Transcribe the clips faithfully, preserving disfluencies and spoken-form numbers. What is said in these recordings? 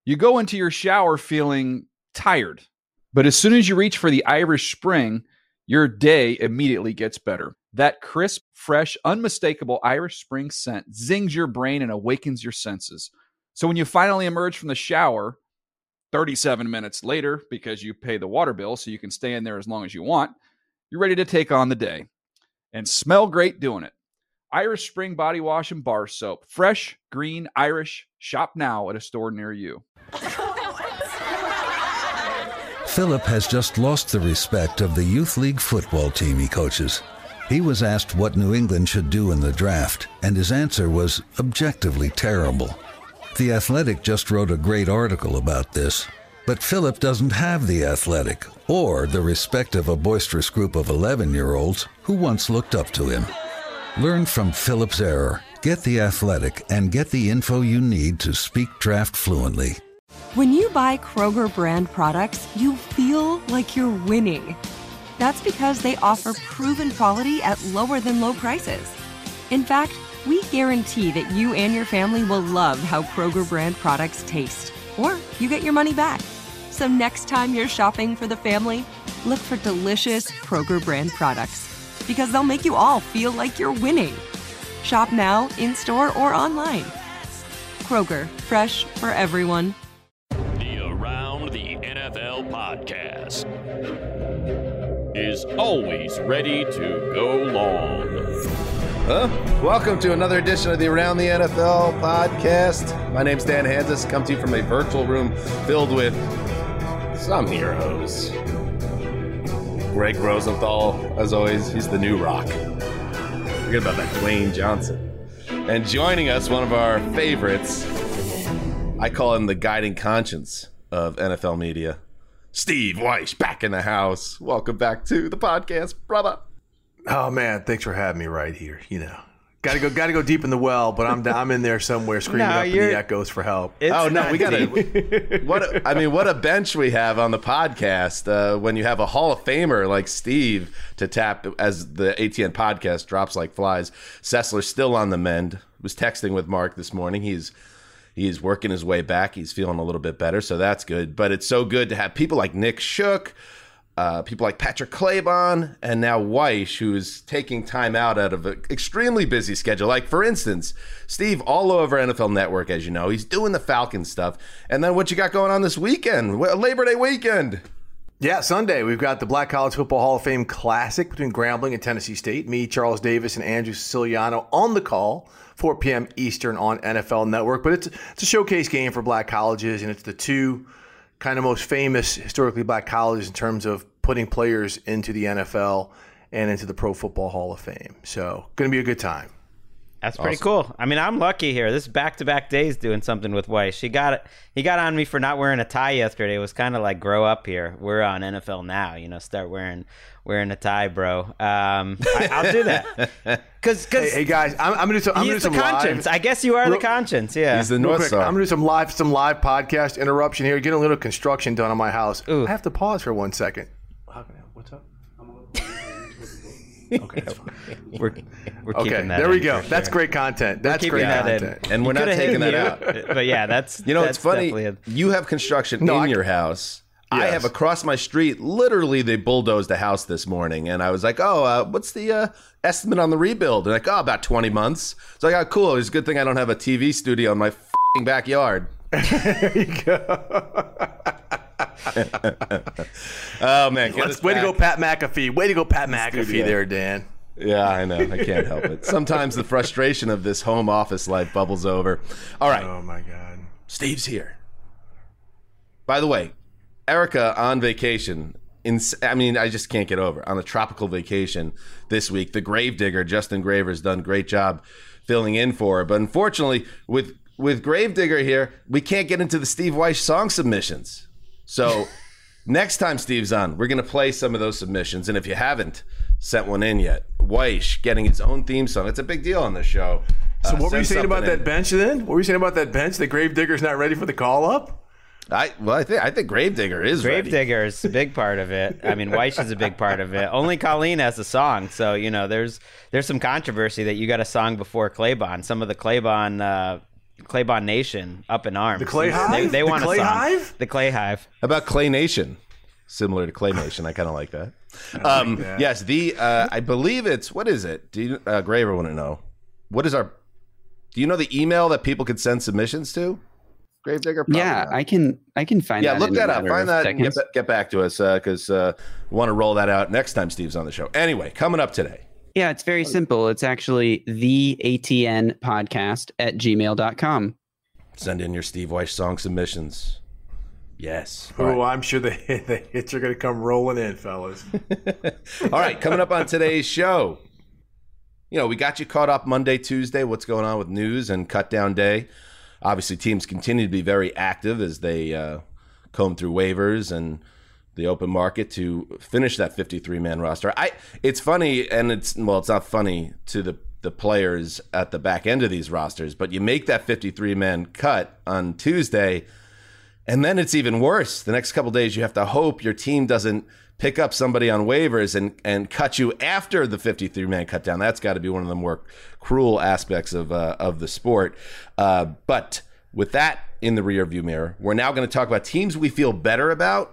You go into your shower feeling tired, but as soon as you reach for the Irish Spring, your day immediately gets better. That crisp, fresh, unmistakable Irish Spring scent zings your brain and awakens your senses. So when you finally emerge from the shower, thirty-seven minutes later, because you pay the water bill so you can stay in there as long as you want, you're ready to take on the day. And smell great doing it. Irish Spring Body Wash and Bar Soap. Fresh, green, Irish. Shop now at a store near you. Philip has just lost the respect of the youth league football team he coaches. He was asked what New England should do in the draft, and his answer was objectively terrible. The Athletic just wrote a great article about this, but Philip doesn't have the Athletic or the respect of a boisterous group of eleven-year-olds who once looked up to him. Learn from Philip's error, get the Athletic, and get the info you need to speak draft fluently. When you buy Kroger brand products, you feel like you're winning. That's because they offer proven quality at lower than low prices. In fact, we guarantee that you and your family will love how Kroger brand products taste, or you get your money back. So next time you're shopping for the family, look for delicious Kroger brand products, because they'll make you all feel like you're winning. Shop now, in-store, or online. Kroger, fresh for everyone. The Around the N F L podcast is always ready to go long. Huh? Welcome to another edition of the Around the N F L podcast. My name's Dan Hansis, come to you from a virtual room filled with some heroes. Greg Rosenthal, as always, he's the new Rock. Forget about that Dwayne Johnson. And joining us, one of our favorites, I call him the guiding conscience of N F L media, Steve Wyche, back in the house. Welcome back to the podcast, brother. Oh man, thanks for having me right here. You know, got to go, got to go deep in the well, but I'm I'm in there somewhere screaming no, up in the echoes for help. Oh no, we got to. What a, I mean, what a bench we have on the podcast. Uh, when you have a Hall of Famer like Steve to tap as the A T N podcast drops like flies. Sessler's still on the mend. Was texting with Mark this morning. He's he's working his way back. He's feeling a little bit better, so that's good. But it's so good to have people like Nick Shook. Uh, people like Patrick Claybon, and now Wyche, who's taking time out out of an extremely busy schedule. Like, for instance, Steve, all over N F L Network, as you know, he's doing the Falcons stuff. And then what you got going on this weekend? Labor Day weekend. Yeah, Sunday, we've got the Black College Football Hall of Fame Classic between Grambling and Tennessee State. Me, Charles Davis, and Andrew Siciliano on the call, four p.m. Eastern on N F L Network. But it's, it's a showcase game for black colleges, and it's the two kind of most famous historically black colleges in terms of putting players into the N F L and into the Pro Football Hall of Fame. So going to be a good time. That's pretty awesome. Cool. I mean, I'm lucky here. This back-to-back days doing something with Wyche. He got it. He got on me for not wearing a tie yesterday. It was kind of like grow up here. We're on N F L now. You know, start wearing wearing a tie, bro. Um, I, I'll do that. Cause, cause hey, hey guys, I'm, I'm gonna do some. I'm he's gonna do the some conscience. live, I guess you are real, the conscience. Yeah. He's the North Star. I'm gonna do some live some live podcast interruption here. Getting a little construction done on my house. Ooh. I have to pause for one second. What's up? Okay, that's fine. We're, we're okay, keeping that there we in go. for That's sure. great content. That's great that content. in. And we're You not taking that you, out. But yeah, that's You know, that's it's funny. A... You have construction No, in I- your house. I Yes. have across my street, literally they bulldozed a house this morning. And I was like, oh, uh, what's the uh, estimate on the rebuild? And like, oh, about twenty months. So I got, cool. It's a good thing I don't have a T V studio in my f***ing backyard. There you go. Oh, man. Get us Way to back. go, Pat McAfee. Way to go, Pat McAfee Studio. there, Dan. Yeah, I know. I can't help it. Sometimes the frustration of this home office life bubbles over. All right. Oh, my God. Steve's here. By the way, Erica on vacation. In, I mean, I just can't get over. On a tropical vacation this week. The Gravedigger, Justin Graver's done a great job filling in for her. But unfortunately, with with Gravedigger here, we can't get into the Steve Wyche song submissions. So next time Steve's on, we're going to play some of those submissions. And if you haven't sent one in yet, Wyche getting his own theme song. It's a big deal on this show. So Uh, what were you send saying about something that in. bench then? What were you saying about that bench? The Gravedigger's not ready for the call-up? I well, I think I think Gravedigger is ready. Gravedigger is a big part of it. I mean, Wyche is a big part of it. Only Colleen has a song, so you know there's there's some controversy that you got a song before Claybon. Some of the Claybon, uh, Claybon Nation up in arms. The Clay Hive? They, they The want Clay a song. Hive? The Clay Hive. How about Clay Nation? Similar to Clay Nation. I kind of like that. Um, like that. Yes, the uh, I believe it's, what is it? Do you, uh, Graver want to know. What is our, do you know the email that people could send submissions to? Gravedigger? Probably Yeah, not. I can I can find Yeah, that. look in that a up. matter Find of that and get, seconds. ba- get back to us because uh, we want to roll that out next time Steve's on the show. Anyway, coming up today. Yeah, it's very simple. It's actually the A T N podcast at gmail dot com. Send in your Steve Weiss song submissions. Yes. Oh, All right. I'm sure the, the hits are going to come rolling in, fellas. All right, coming up on today's show. You know, we got you caught up Monday, Tuesday, what's going on with news and cut down day. Obviously, teams continue to be very active as they uh, comb through waivers and the open market to finish that fifty-three man roster. I it's funny, and it's well, it's not funny to the the players at the back end of these rosters, but you make that fifty-three man cut on Tuesday, and then it's even worse. The next couple of days, you have to hope your team doesn't pick up somebody on waivers and, and cut you after the fifty-three man cut down. That's got to be one of the more cruel aspects of uh, of the sport. Uh, but with that in the rearview mirror, we're now going to talk about teams we feel better about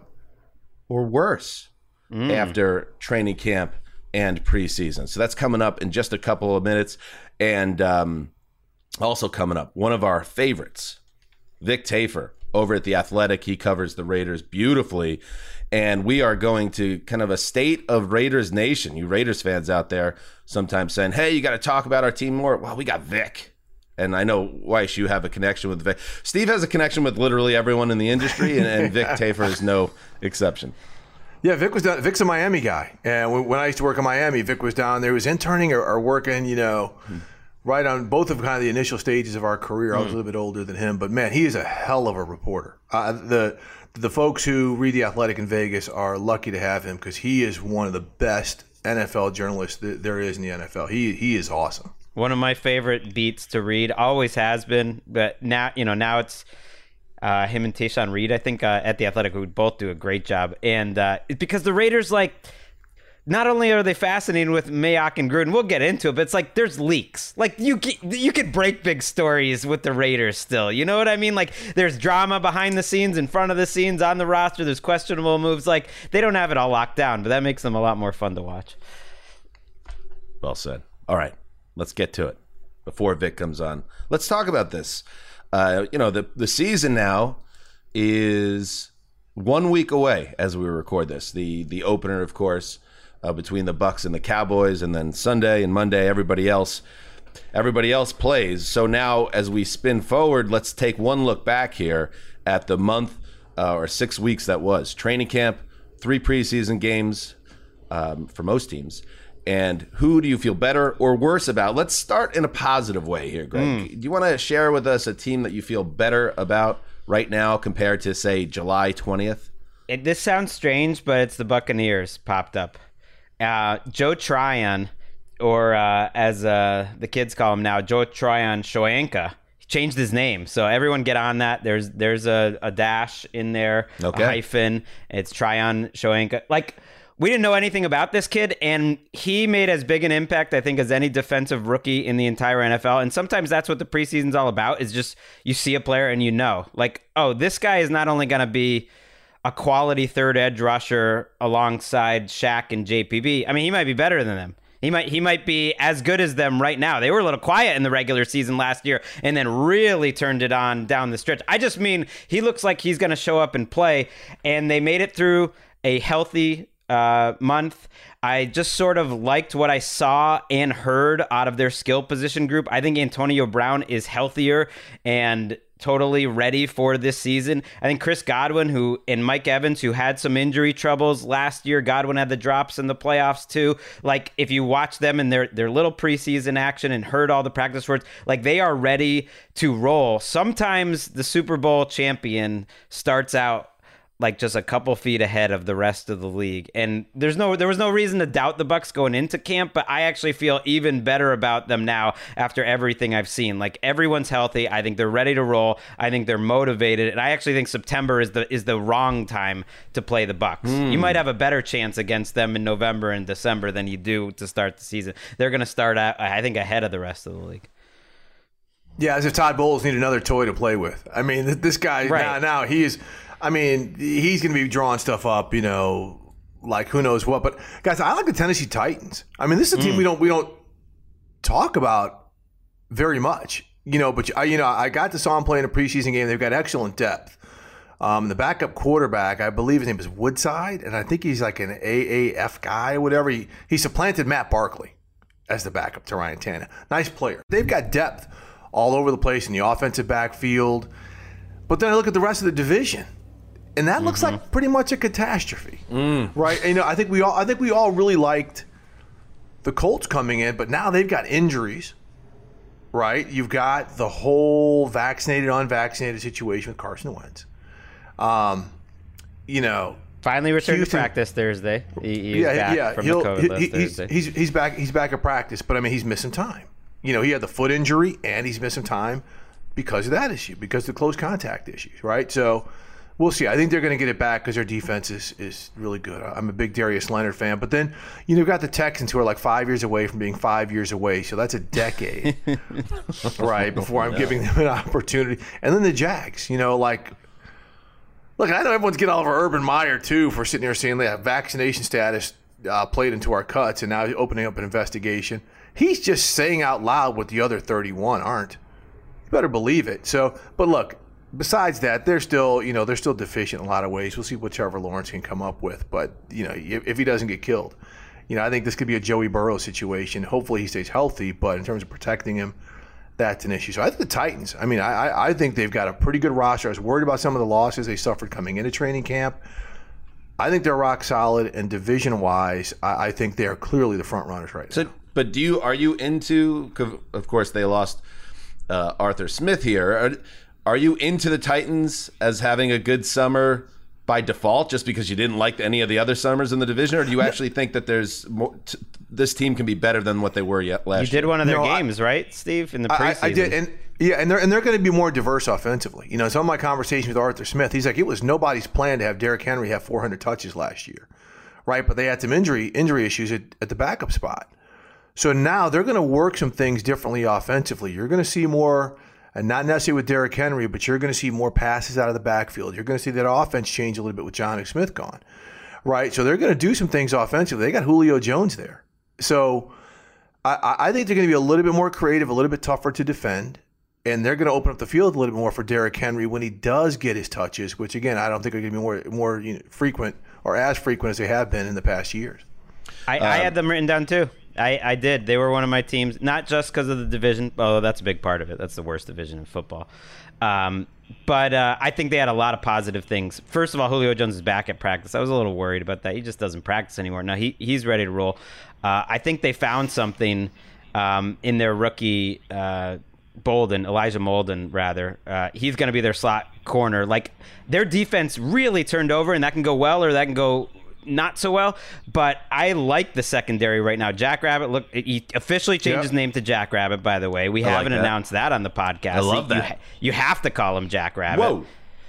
or worse mm. after training camp and preseason. So that's coming up in just a couple of minutes. And um, also coming up, one of our favorites, Vic Tafur, over at The Athletic. He covers the Raiders beautifully. And we are going to kind of a state of Raiders Nation. You Raiders fans out there sometimes saying, hey, you got to talk about our team more. Well, we got Vic. And I know, Weiss, you have a connection with Vic. Steve has a connection with literally everyone in the industry, and, and Vic Tafur is no exception. Yeah, Vic was down. Vic's a Miami guy. And when, when I used to work in Miami, Vic was down there. He was interning or, or working, you know, hmm. right on both of kind of the initial stages of our career. I was mm. a little bit older than him. But, man, he is a hell of a reporter. Uh, the the folks who read The Athletic in Vegas are lucky to have him because he is one of the best N F L journalists that there is in the N F L. He he is awesome. One of my favorite beats to read, always has been, but now, you know, now it's uh, him and Tayshaun Reed, I think, uh, at The Athletic, who both do a great job. And uh, it's because the Raiders, like, not only are they fascinating with Mayock and Gruden, we'll get into it, but it's like there's leaks. Like, you you could break big stories with the Raiders still. You know what I mean? Like, there's drama behind the scenes, in front of the scenes, on the roster. There's questionable moves. Like, they don't have it all locked down, but that makes them a lot more fun to watch. Well said. All right. Let's get to it before Vic comes on. Let's talk about this. Uh, you know, the, the season now is one week away as we record this. The the opener, of course, uh, between the Bucs and the Cowboys, and then Sunday and Monday, everybody else, everybody else plays. So now, as we spin forward, let's take one look back here at the month uh, or six weeks that was training camp, three preseason games um, for most teams. And who do you feel better or worse about? Let's start in a positive way here, Greg. Mm. Do you want to share with us a team that you feel better about right now compared to, say, July twentieth? It, this sounds strange, but it's the Buccaneers popped up. Uh, Joe Tryon, or uh, as uh, the kids call him now, Joe Tryon Shoyinka, he changed his name. So everyone get on that. There's there's a, a dash in there, okay. a hyphen. It's Tryon Shoyinka. Like, we didn't know anything about this kid, and he made as big an impact, I think, as any defensive rookie in the entire N F L. And sometimes that's what the preseason's all about, is just you see a player and you know, like, oh, this guy is not only going to be a quality third edge rusher alongside Shaq and J P B. I mean, he might be better than them. He might he might be as good as them right now. They were a little quiet in the regular season last year and then really turned it on down the stretch. I just mean he looks like he's going to show up and play, and they made it through a healthy uh, month. I just sort of liked what I saw and heard out of their skill position group. I think Antonio Brown is healthier and totally ready for this season. I think Chris Godwin, who and Mike Evans, who had some injury troubles last year. Godwin had the drops in the playoffs too. Like, if you watch them in their, their little preseason action and heard all the practice words, like, they are ready to roll. Sometimes the Super Bowl champion starts out like just a couple feet ahead of the rest of the league. And there's no, there was no reason to doubt the Bucs going into camp, but I actually feel even better about them now after everything I've seen. Like, everyone's healthy. I think they're ready to roll. I think they're motivated. And I actually think September is the, is the wrong time to play the Bucs. Mm. You might have a better chance against them in November and December than you do to start the season. They're going to start out, I think, ahead of the rest of the league. Yeah, as if Todd Bowles need another toy to play with. I mean, this guy right. now, now he is. I mean, he's going to be drawing stuff up, you know, like who knows what. But guys, I like the Tennessee Titans. I mean, this is a team mm. we don't we don't talk about very much, you know. But I, you know, I got to saw them play in a preseason game. They've got excellent depth. Um, the backup quarterback, I believe his name is Woodside, and I think he's like an A A F guy or whatever. He he supplanted Matt Barkley as the backup to Ryan Tannehill. Nice player. They've got depth all over the place in the offensive backfield. But then I look at the rest of the division, and that mm-hmm. looks like pretty much a catastrophe, mm. right? And, you know, I think we all I think we all really liked the Colts coming in, but now they've got injuries, right? You've got the whole vaccinated unvaccinated situation with Carson Wentz. Um, you know, finally returned Houston, to practice Thursday. He, he's yeah, back yeah. from He'll, the COVID he, list he's, Thursday. He's he's back. He's back at practice, but I mean, he's missing time. You know, he had the foot injury and he's missing time because of that issue, because of the close contact issues, right? So we'll see. I think they're going to get it back because their defense is is really good. I'm a big Darius Leonard fan, but then you know, you've got the Texans who are like five years away from being five years away, so that's a decade, right? Before I'm no. giving them an opportunity, and then the Jags, you know, like. Look, I know everyone's getting all over Urban Meyer, too, for sitting here saying that vaccination status uh, played into our cuts and now he's opening up an investigation. He's just saying out loud what the other thirty-one aren't. You better believe it. So, but look, besides that, they're still, you know, they're still deficient in a lot of ways. We'll see what Trevor Lawrence can come up with. But, you know, if, if he doesn't get killed, you know, I think this could be a Joey Burrow situation. Hopefully he stays healthy, but in terms of protecting him, that's an issue. So I think the Titans, I mean, I, I think they've got a pretty good roster. I was worried about some of the losses they suffered coming into training camp. I think they're rock solid, and division-wise, I, I think they are clearly the front runners right so, now. But do you are you into, of course, they lost uh, Arthur Smith here. Are, are you into the Titans as having a good summer by default just because you didn't like any of the other summers in the division, or do you actually think that there's more t- this team can be better than what they were yet last year? You did one of their no, games, I, right, Steve, in the preseason? I, I did, and yeah, and they're and they're going to be more diverse offensively. You know, some of my conversations with Arthur Smith, he's like, it was nobody's plan to have Derrick Henry have four hundred touches last year, right? But they had some injury injury issues at, at the backup spot. So now they're going to work some things differently offensively. You're going to see more. And not necessarily with Derrick Henry, but you're going to see more passes out of the backfield. You're going to see that offense change a little bit with Jonnu Smith gone, right? So they're going to do some things offensively. They got Julio Jones there. So I, I think they're going to be a little bit more creative, a little bit tougher to defend, and they're going to open up the field a little bit more for Derrick Henry when he does get his touches, which, again, I don't think are going to be more, more you know, frequent or as frequent as they have been in the past years. I, um, I had them written down too. I, I did. They were one of my teams, not just because of the division. Oh, that's a big part of it. That's the worst division in football. Um, but uh, I think they had a lot of positive things. First of all, Julio Jones is back at practice. I was a little worried about that. He just doesn't practice anymore. Now he he's ready to roll. Uh, I think they found something um, in their rookie uh, Bolden, Elijah Molden, rather. Uh, he's going to be their slot corner. Like, their defense really turned over, and that can go well or that can go not so well, but I like the secondary right now. Jackrabbit, look, he officially changed yep. his name to Jackrabbit, by the way. We I haven't like that. announced that on the podcast. I love you, that. You, you have to call him Jackrabbit. Whoa.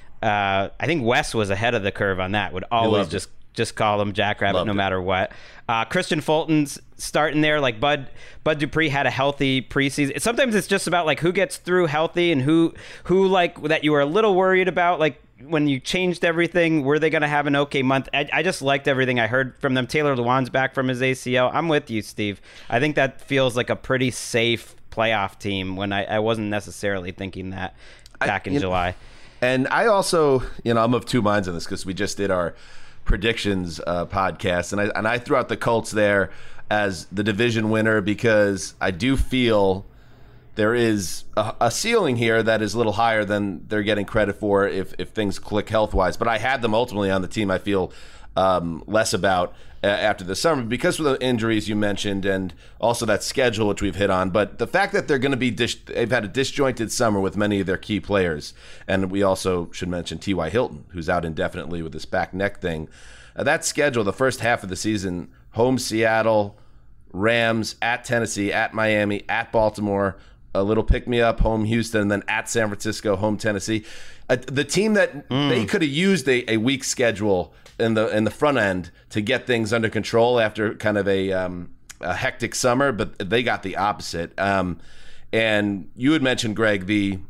Uh, I think Wes was ahead of the curve on that. Would always just, just call him Jackrabbit loved no it. matter what. Uh, Christian Fulton's starting there. Like Bud Bud Dupree had a healthy preseason. Sometimes it's just about like who gets through healthy and who who like that you were a little worried about, like when you changed everything, were they going to have an okay month? I, I just liked everything I heard from them. Taylor Lewan's back from his A C L. I'm with you, Steve. I think that feels like a pretty safe playoff team when I, I wasn't necessarily thinking that back I, in July. Know, and I also, you know, I'm of two minds on this because we just did our predictions uh, podcast, and I and I threw out the Colts there as the division winner because I do feel there is a, a ceiling here that is a little higher than they're getting credit for if, if things click health-wise. But I had them ultimately on the team I feel um, less about uh, after the summer because of the injuries you mentioned and also that schedule, which we've hit on. But the fact that they're going to be dis- – they've had a disjointed summer with many of their key players. And we also should mention T Y. Hilton, who's out indefinitely with this back neck thing. Uh, that schedule, the first half of the season, home Seattle, Rams, at Tennessee, at Miami, at Baltimore – a little pick-me-up, home Houston, and then at San Francisco, home Tennessee. Uh, the team that mm. they could have used a, a weak schedule in the in the front end to get things under control after kind of a, um, a hectic summer, but they got the opposite. Um, And you had mentioned, Greg, the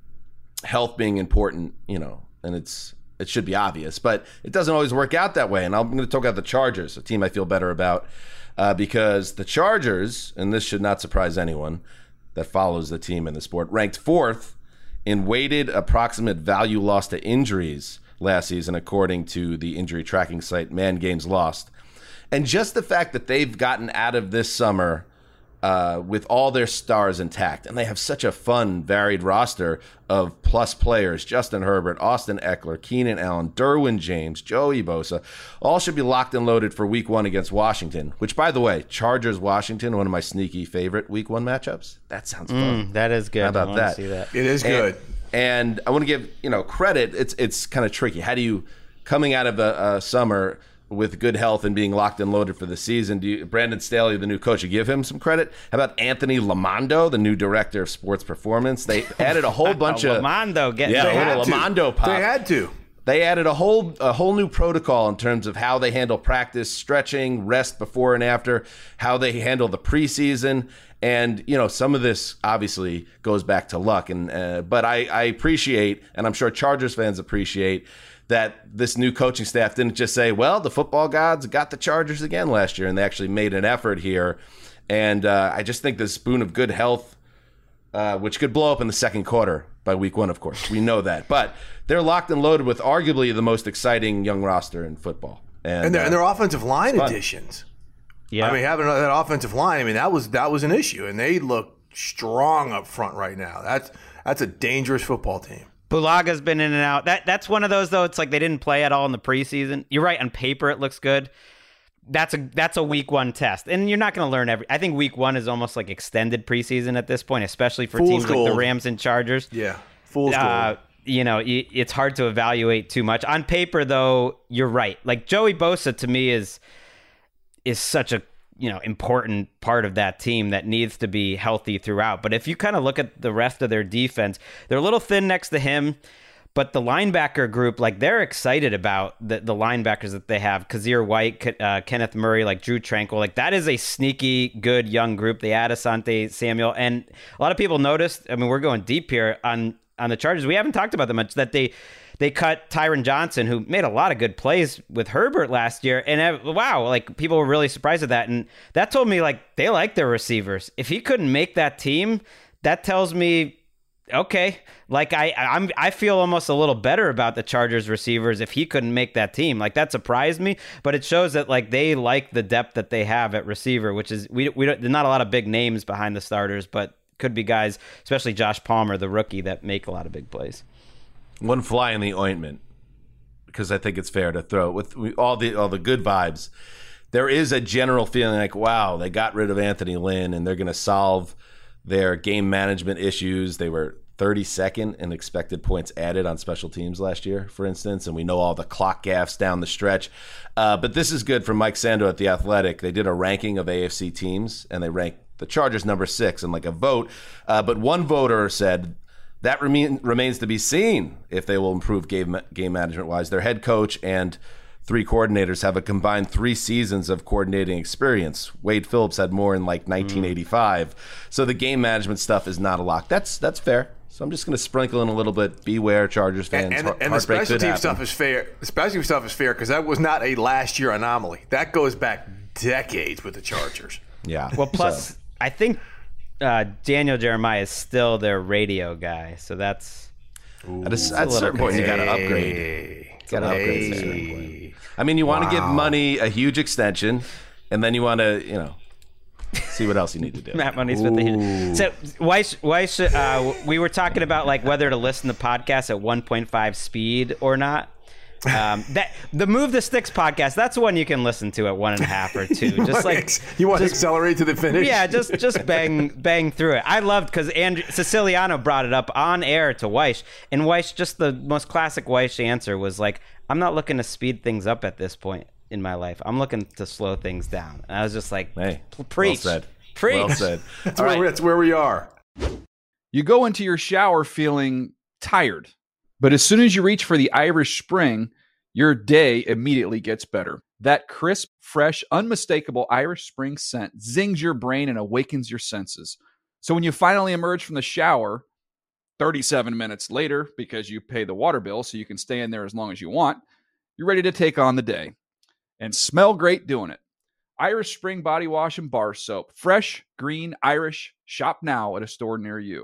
health being important, you know, and it's it should be obvious, but it doesn't always work out that way. And I'm going to talk about the Chargers, a team I feel better about, uh, because the Chargers, and this should not surprise anyone that follows the team in the sport, ranked fourth in weighted approximate value loss to injuries last season, according to the injury tracking site Man Games Lost. And just the fact that they've gotten out of this summer uh, with all their stars intact, and they have such a fun, varied roster of plus players: Justin Herbert, Austin Eckler, Keenan Allen, Derwin James, Joey Bosa, all should be locked and loaded for week one against Washington, which, by the way, Chargers-Washington, one of my sneaky favorite week one matchups. That sounds fun. Mm, that is good. How about I that? See that? It is good. And, and I want to give, you know, credit. It's it's kind of tricky. How do you, coming out of a, a summer with good health and being locked and loaded for the season, do you, Brandon Staley, the new coach, you give him some credit? How about Anthony Lamondo, the new director of sports performance? They added a whole bunch of Lamondo getting yeah, They a little had to. Lamondo pop. They had to. They added a whole a whole new protocol in terms of how they handle practice, stretching, rest before and after, how they handle the preseason. And, you know, some of this obviously goes back to luck. And uh, but I, I appreciate, and I'm sure Chargers fans appreciate, that this new coaching staff didn't just say, well, the football gods got the Chargers again last year, and they actually made an effort here. And uh, I just think this boon of good health, uh, which could blow up in the second quarter by week one, of course. We know that. But they're locked and loaded with arguably the most exciting young roster in football. And, And their, uh, and their offensive line fun. additions. Yeah. I mean, having that offensive line, I mean, that was that was an issue, and they look strong up front right now. That's that's a dangerous football team. Bulaga's been in and out. That that's one of those though. It's like they didn't play at all in the preseason. You're right. On paper, it looks good. That's a that's a week one test, and you're not going to learn every. I think week one is almost like extended preseason at this point, especially for Fool's teams gold. like the Rams and Chargers. Yeah, fool's Uh, gold. you know, y- it's hard to evaluate too much on paper. Though you're right. Like Joey Bosa to me is is such a you know important part of that team that needs to be healthy throughout. But if you kind of look at the rest of their defense, they're a little thin next to him. But the linebacker group, like they're excited about the, the linebackers that they have. Kazir White, uh, Kenneth Murray, like Drew Tranquil. Like that is a sneaky good young group. They add Asante Samuel. And a lot of people noticed, I mean, we're going deep here on, on the Chargers. We haven't talked about them much, that they they cut Tyron Johnson, who made a lot of good plays with Herbert last year. And uh, wow, like people were really surprised at that. And that told me like they like their receivers. If he couldn't make that team, that tells me, okay, like I I'm I feel almost a little better about the Chargers receivers if he couldn't make that team. Like that surprised me, but it shows that like they like the depth that they have at receiver, which is we we don't there's not a lot of big names behind the starters, but could be guys, especially Josh Palmer, the rookie, that make a lot of big plays. One fly in the ointment, because I think it's fair to throw with all the all the good vibes. There is a general feeling like, wow, they got rid of Anthony Lynn and they're going to solve their game management issues. They were thirty-second in expected points added on special teams last year, for instance, and we know all the clock gaffes down the stretch. Uh, but this is good from Mike Sando at The Athletic. They did a ranking of A F C teams, and they ranked the Chargers number six in like a vote. Uh, but one voter said that remain, remains to be seen if they will improve game, game management-wise. Their head coach and three coordinators have a combined three seasons of coordinating experience. Wade Phillips had more in like nineteen eighty-five. Mm. So the game management stuff is not a lock. That's that's fair. So I'm just going to sprinkle in a little bit. Beware, Chargers fans. And, and, and the special team stuff is fair. The special team stuff is fair because that was not a last year anomaly. That goes back decades with the Chargers. Yeah. Well, plus so. I think uh, Daniel Jeremiah is still their radio guy, so that's Ooh, at a, at a certain point you got to upgrade. Got to upgrade. At a certain point. I mean, you want to wow. give Money a huge extension, and then you want to, you know, see what else you need to do. Matt Money's with the so Weiss, Weiss, uh, we were talking about like whether to listen to podcasts at one point five speed or not. Um, that the Move the Sticks podcast, that's one you can listen to at one and a half or two. Just like ex- you want just, to accelerate to the finish. Yeah, just just bang bang through it. I loved because Andrew Siciliano brought it up on air to Weiss, and Weiss, just the most classic Weiss answer was like, "I'm not looking to speed things up at this point in my life. I'm looking to slow things down." And I was just like, "Hey, preach, well said. preach." Well said. That's, where right. that's where we are. You go into your shower feeling tired, but as soon as you reach for the Irish Spring, your day immediately gets better. That crisp, fresh, unmistakable Irish Spring scent zings your brain and awakens your senses. So when you finally emerge from the shower thirty-seven minutes later, because you pay the water bill so you can stay in there as long as you want, you're ready to take on the day and smell great doing it. Irish Spring Body Wash and Bar Soap. Fresh, green, Irish. Shop now at a store near you.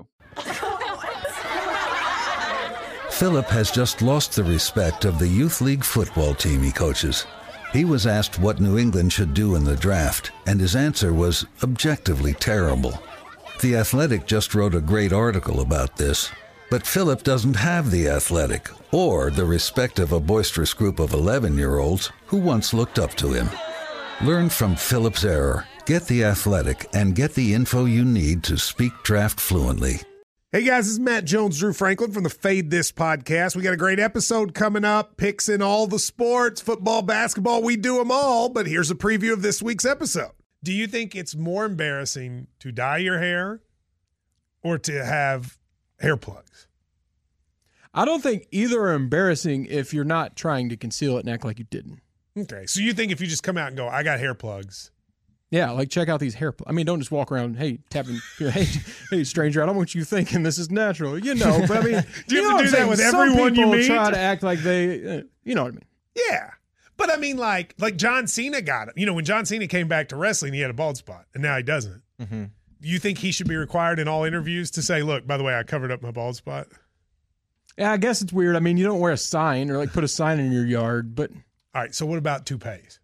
Philip has just lost the respect of the youth league football team he coaches. He was asked what New England should do in the draft, and his answer was objectively terrible. The Athletic just wrote a great article about this, but Philip doesn't have the Athletic or the respect of a boisterous group of eleven-year-olds who once looked up to him. Learn from Philip's error, get the Athletic, and get the info you need to speak draft fluently. Hey guys, this is Matt Jones, Drew Franklin from the Fade This podcast. We got a great episode coming up, picks in all the sports, football, basketball, we do them all, but here's a preview of this week's episode. Do you think it's more embarrassing to dye your hair or to have hair plugs? I don't think either are embarrassing if you're not trying to conceal it and act like you didn't. Okay, so you think if you just come out and go, I got hair plugs. Yeah, like check out these hair plugs. I mean, don't just walk around, hey, tapping, hey, hey, stranger, I don't want you thinking this is natural. You know, but I mean, do you, you have know to do that with Some everyone you people meet? try to act like they, uh, you know what I mean? Yeah. But I mean, like, like John Cena got it. You know, when John Cena came back to wrestling, he had a bald spot, and now he doesn't. Mm-hmm. You think he should be required in all interviews to say, look, by the way, I covered up my bald spot? Yeah, I guess it's weird. I mean, you don't wear a sign or like put a sign in your yard, but. All right, so what about toupees?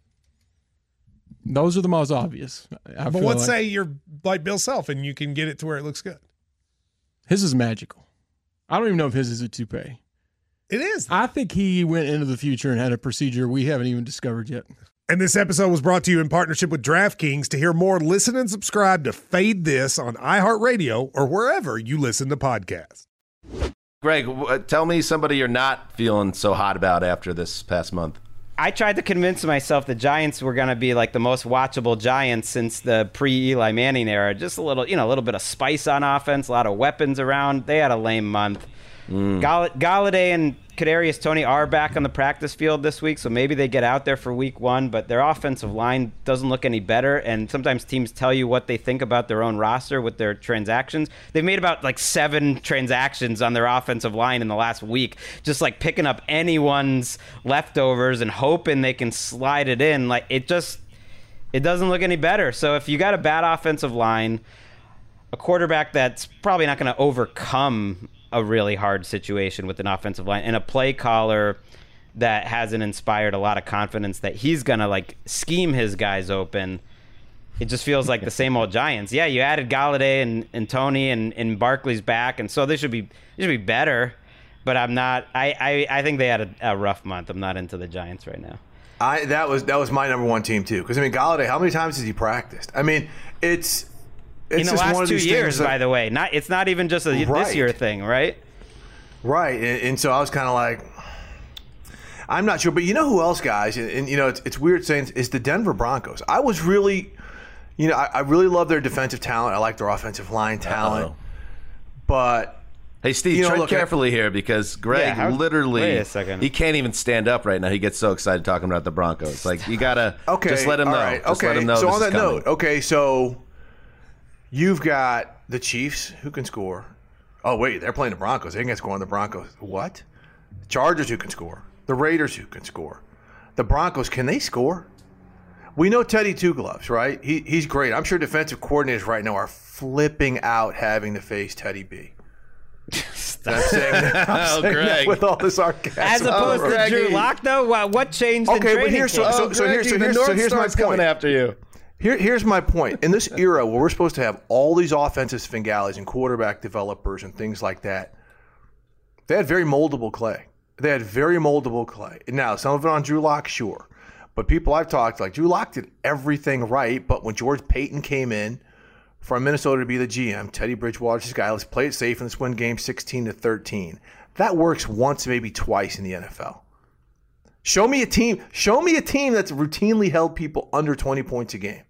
Those are the most obvious. I but feel let's like. say you're like Bill Self and you can get it to where it looks good. His is magical. I don't even know if his is a toupee. It is. I think he went into the future and had a procedure we haven't even discovered yet. And this episode was brought to you in partnership with DraftKings. To hear more, listen and subscribe to Fade This on iHeartRadio or wherever you listen to podcasts. Greg, w- tell me somebody you're not feeling so hot about after this past month. I tried to convince myself the Giants were going to be like the most watchable Giants since the pre-Eli Manning era. Just a little, you know, a little bit of spice on offense, a lot of weapons around. They had a lame month. Mm. Gall- Galladay and Kadarius Toney are back on the practice field this week, so maybe they get out there for week one, but their offensive line doesn't look any better, and sometimes teams tell you what they think about their own roster with their transactions. They've made about like seven transactions on their offensive line in the last week, just like picking up anyone's leftovers and hoping they can slide it in. Like it just, it doesn't look any better. So if you got a bad offensive line, a quarterback that's probably not going to overcome a really hard situation with an offensive line, and a play caller that hasn't inspired a lot of confidence that he's gonna like scheme his guys open, it just feels like the same old Giants. Yeah, you added Galladay and, and Toney and, and Barkley's back, and so they should be they should be better. But I'm not. I, I, I think they had a, a rough month. I'm not into the Giants right now. I that was that was my number one team too. Because I mean, Galladay, how many times has he practiced? I mean, it's. It's in the just last one of two these years, that, by the way. Not it's not even just a right. this year thing, right? Right, and, and so I was kind of like, I'm not sure. But you know who else, guys? And, and you know, it's, it's weird saying it's the Denver Broncos. I was really, you know, I, I really love their defensive talent. I like their offensive line talent. Uh-oh. But hey, Steve, you know, tread look, carefully here because Greg yeah, how, literally wait a second. he can't even stand up right now. He gets so excited talking about the Broncos. Like you gotta okay, just let him know. Right, just okay. let him know. So this on that is coming. note, okay, so you've got the Chiefs who can score. Oh wait, they're playing the Broncos. They can score on the Broncos. What? The Chargers who can score. The Raiders who can score. The Broncos, can they score? We know Teddy Two Gloves, right? He he's great. I'm sure defensive coordinators right now are flipping out having to face Teddy B. I'm saying that, I'm Oh, saying that Greg. with all this sarcasm. As opposed Oh, to Greggy. Drew Lock, though, what, what changed in Okay, but training here's so, camp? so, Oh, so here's so Greggy, here's the so North here's my Star's coming point. after you. Here, here's my point. In this era where we're supposed to have all these offensive Svengalis and quarterback developers and things like that, they had very moldable clay. They had very moldable clay. Now, some of it on Drew Lock, sure. But people I've talked, like Drew Lock did everything right, but when George Payton came in from Minnesota to be the G M, Teddy Bridgewater's guy, let's play it safe and let's win game sixteen to thirteen. That works once, maybe twice in the N F L. Show me a team. Show me a team that's routinely held people under twenty points a game,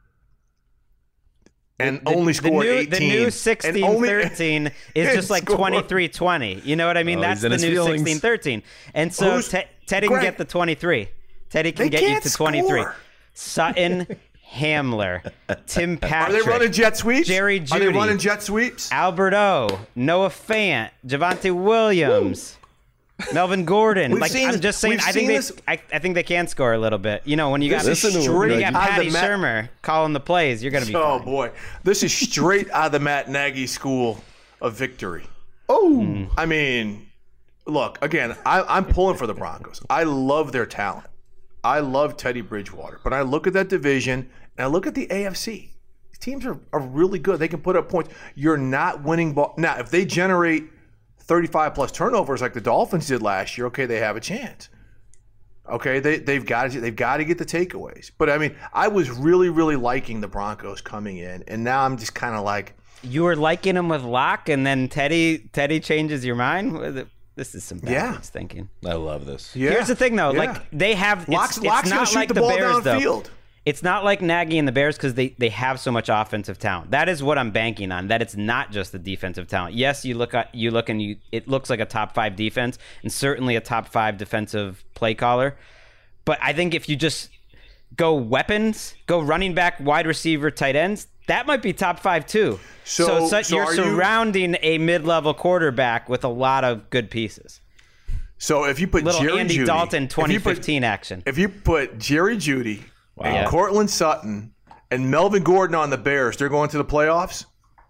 and The- only the scored new, eighteen. The new and sixteen only- thirteen is and just like scored- twenty-three twenty. You know what I mean? Oh, That's he's in the his new feelings. sixteen thirteen. And so Who's- Te- Teddy Greg, can get the twenty-three. Teddy can they get you can't to twenty-three. score. Sutton, Hamler, Tim Patrick. Are they running jet sweeps? Jerry Jeudy. Are they running jet sweeps? Albert O, Noah Fant, Javonte Williams, Woo. Melvin Gordon. We've like seen I'm this, just saying, we've I think seen they, this. I, I think they can score a little bit. You know, when you got, This is when straight you got out of Patty the Matt- Shermer calling the plays, you're gonna be Oh fine. boy, this is straight out of the Matt Nagy school of victory. Oh, Mm. I mean, look again. I, I'm pulling for the Broncos. I love their talent. I love Teddy Bridgewater, but I look at that division and I look at the A F C. These teams are, are really good. They can put up points. You're not winning ball. Now, if they generate thirty-five plus turnovers like the Dolphins did last year, okay, they have a chance. Okay, they they've got to they've got to get the takeaways. But I mean, I was really really liking the Broncos coming in, and now I'm just kind of like, you were liking him with Locke, and then Teddy Teddy changes your mind. This is some backwards Yeah. thinking. I love this. yeah. Here's the thing, though. Yeah. Like they have, it's, Locke's, it's Locke's gonna not shoot like the the ball Bears, though. downfield. It's not like Nagy and the Bears because they, they have so much offensive talent. That is what I'm banking on. That it's not just the defensive talent. Yes, you look at you look and you it looks like a top five defense and certainly a top five defensive play caller. But I think if you just go weapons, go running back, wide receiver, tight ends, that might be top five too. So- so, so so you're are you- surrounding a mid-level quarterback with a lot of good pieces. So if you put Little Jerry Andy Jeudy, Dalton if you put- twenty fifteen action. If you put Jerry Jeudy and Yeah. Cortland Sutton and Melvin Gordon on the Bears, they're going to the playoffs?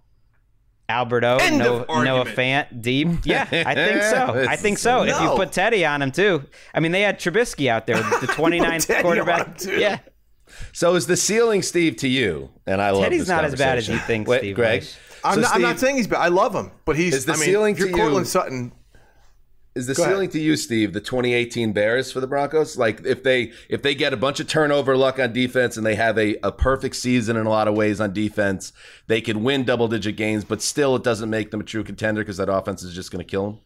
Alberto, End no, of Noah argument. Fant, deep. Yeah, I think so. I think so. If you No. put Teddy on him too. I mean, they had Trubisky out there, the twenty-ninth Teddy on quarterback. him, too. Yeah, So is the ceiling, Steve, to you? And I love Teddy's this not as bad as you conversation. think, Wait, Steve. Greg. Weiss. I'm, So not, I'm not Steve, saying he's bad. I love him, but he's. Is the I mean, ceiling if you're to you- Cortland Sutton. Is the Go ahead. ceiling to you, Steve, the twenty eighteen Bears for the Broncos? Like if they if they get a bunch of turnover luck on defense and they have a, a perfect season in a lot of ways on defense, they could win double digit games, but still it doesn't make them a true contender because that offense is just going to kill them.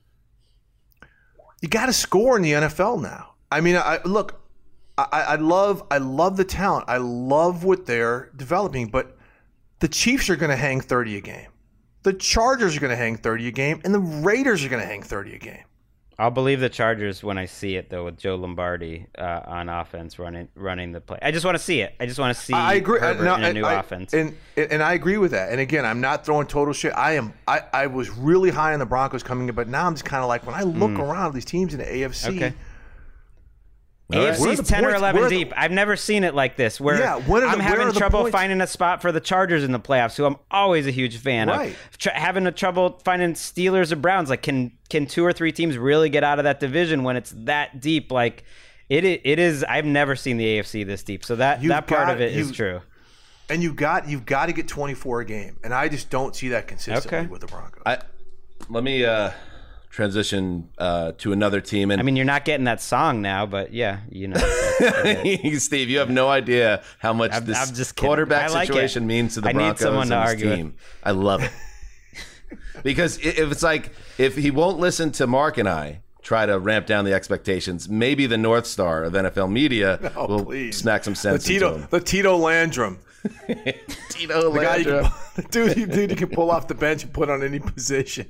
You got to score in the N F L now. I mean, I look. I, I love I love the talent. I love what they're developing, but the Chiefs are going to hang thirty a game. The Chargers are going to hang thirty a game, and the Raiders are going to hang thirty a game. I'll believe the Chargers when I see it, though, with Joe Lombardi uh, on offense running running the play. I just want to see it. I just want to see I agree. Herbert No, in a I- new I- offense. and and I agree with that. And again, I'm not throwing total shit. I am. I, I was really high on the Broncos coming in, but now I'm just kind of like when I look around these teams in the A F C. Okay. Where are A F C's the ten or points? eleven Where are the- deep. I've never seen it like this. Where Yeah, what are the- I'm where having are the trouble points? finding a spot for the Chargers in the playoffs, who I'm always a huge fan Right. of. Tr- having a trouble finding Steelers or Browns. Like, can can two or three teams really get out of that division when it's that deep? Like, it i- it is. I've never seen the A F C this deep. So that You've that part got- of it is you- true. And you got you've got to get twenty-four a game, and I just don't see that consistently Okay. with the Broncos. I let me uh, transition uh, to another team. And I mean, you're not getting that song now, but yeah, you know. Steve, you have no idea how much I'm- this I'm just kidding. quarterback I like it. situation means to the I need Broncos someone to and this argue with. team. I love it. Because i- if it's like, if he won't listen to Mark and I try to ramp down the expectations, maybe the North Star of N F L media Oh, will please. smack some the sense into Tito him. the Tito Landrum. Tito The guy you Landrum. can, dude, you, dude, you can pull off the bench and put on any position.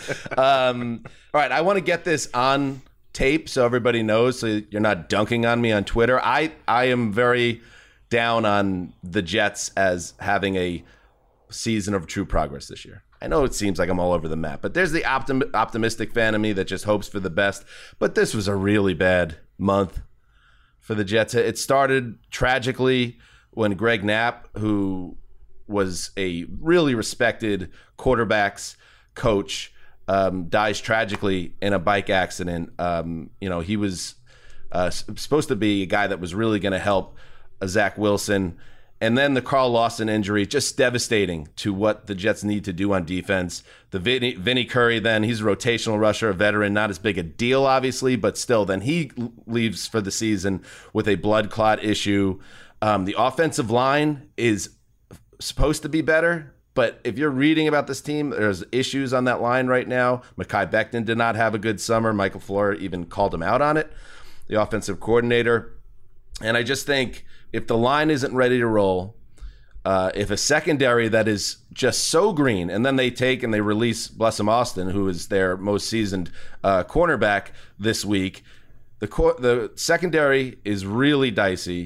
Um, all right, I want to get this on tape so everybody knows, so you're not dunking on me on Twitter. I, I am very down on the Jets as having a season of true progress this year. I know it seems like I'm all over the map, but there's the optim- optimistic fan of me that just hopes for the best. But this was a really bad month for the Jets. It started tragically when Greg Knapp, who was a really respected quarterbacks coach, um, dies tragically in a bike accident. Um, you know, he was uh, supposed to be a guy that was really going to help uh, Zach Wilson. And then the Carl Lawson injury, just devastating to what the Jets need to do on defense. The Vinny, Vinny Curry, then he's a rotational rusher, a veteran, not as big a deal, obviously, but still, then he leaves for the season with a blood clot issue. Um, the offensive line is supposed to be better, but if you're reading about this team, there's issues on that line right now. Mekhi Becton did not have a good summer. Michael Floyer even called him out on it, the offensive coordinator. And I just think if the line isn't ready to roll, uh, if a secondary that is just so green, and then they take and they release Blessum Austin, who is their most seasoned uh, cornerback this week, the cor- the secondary is really dicey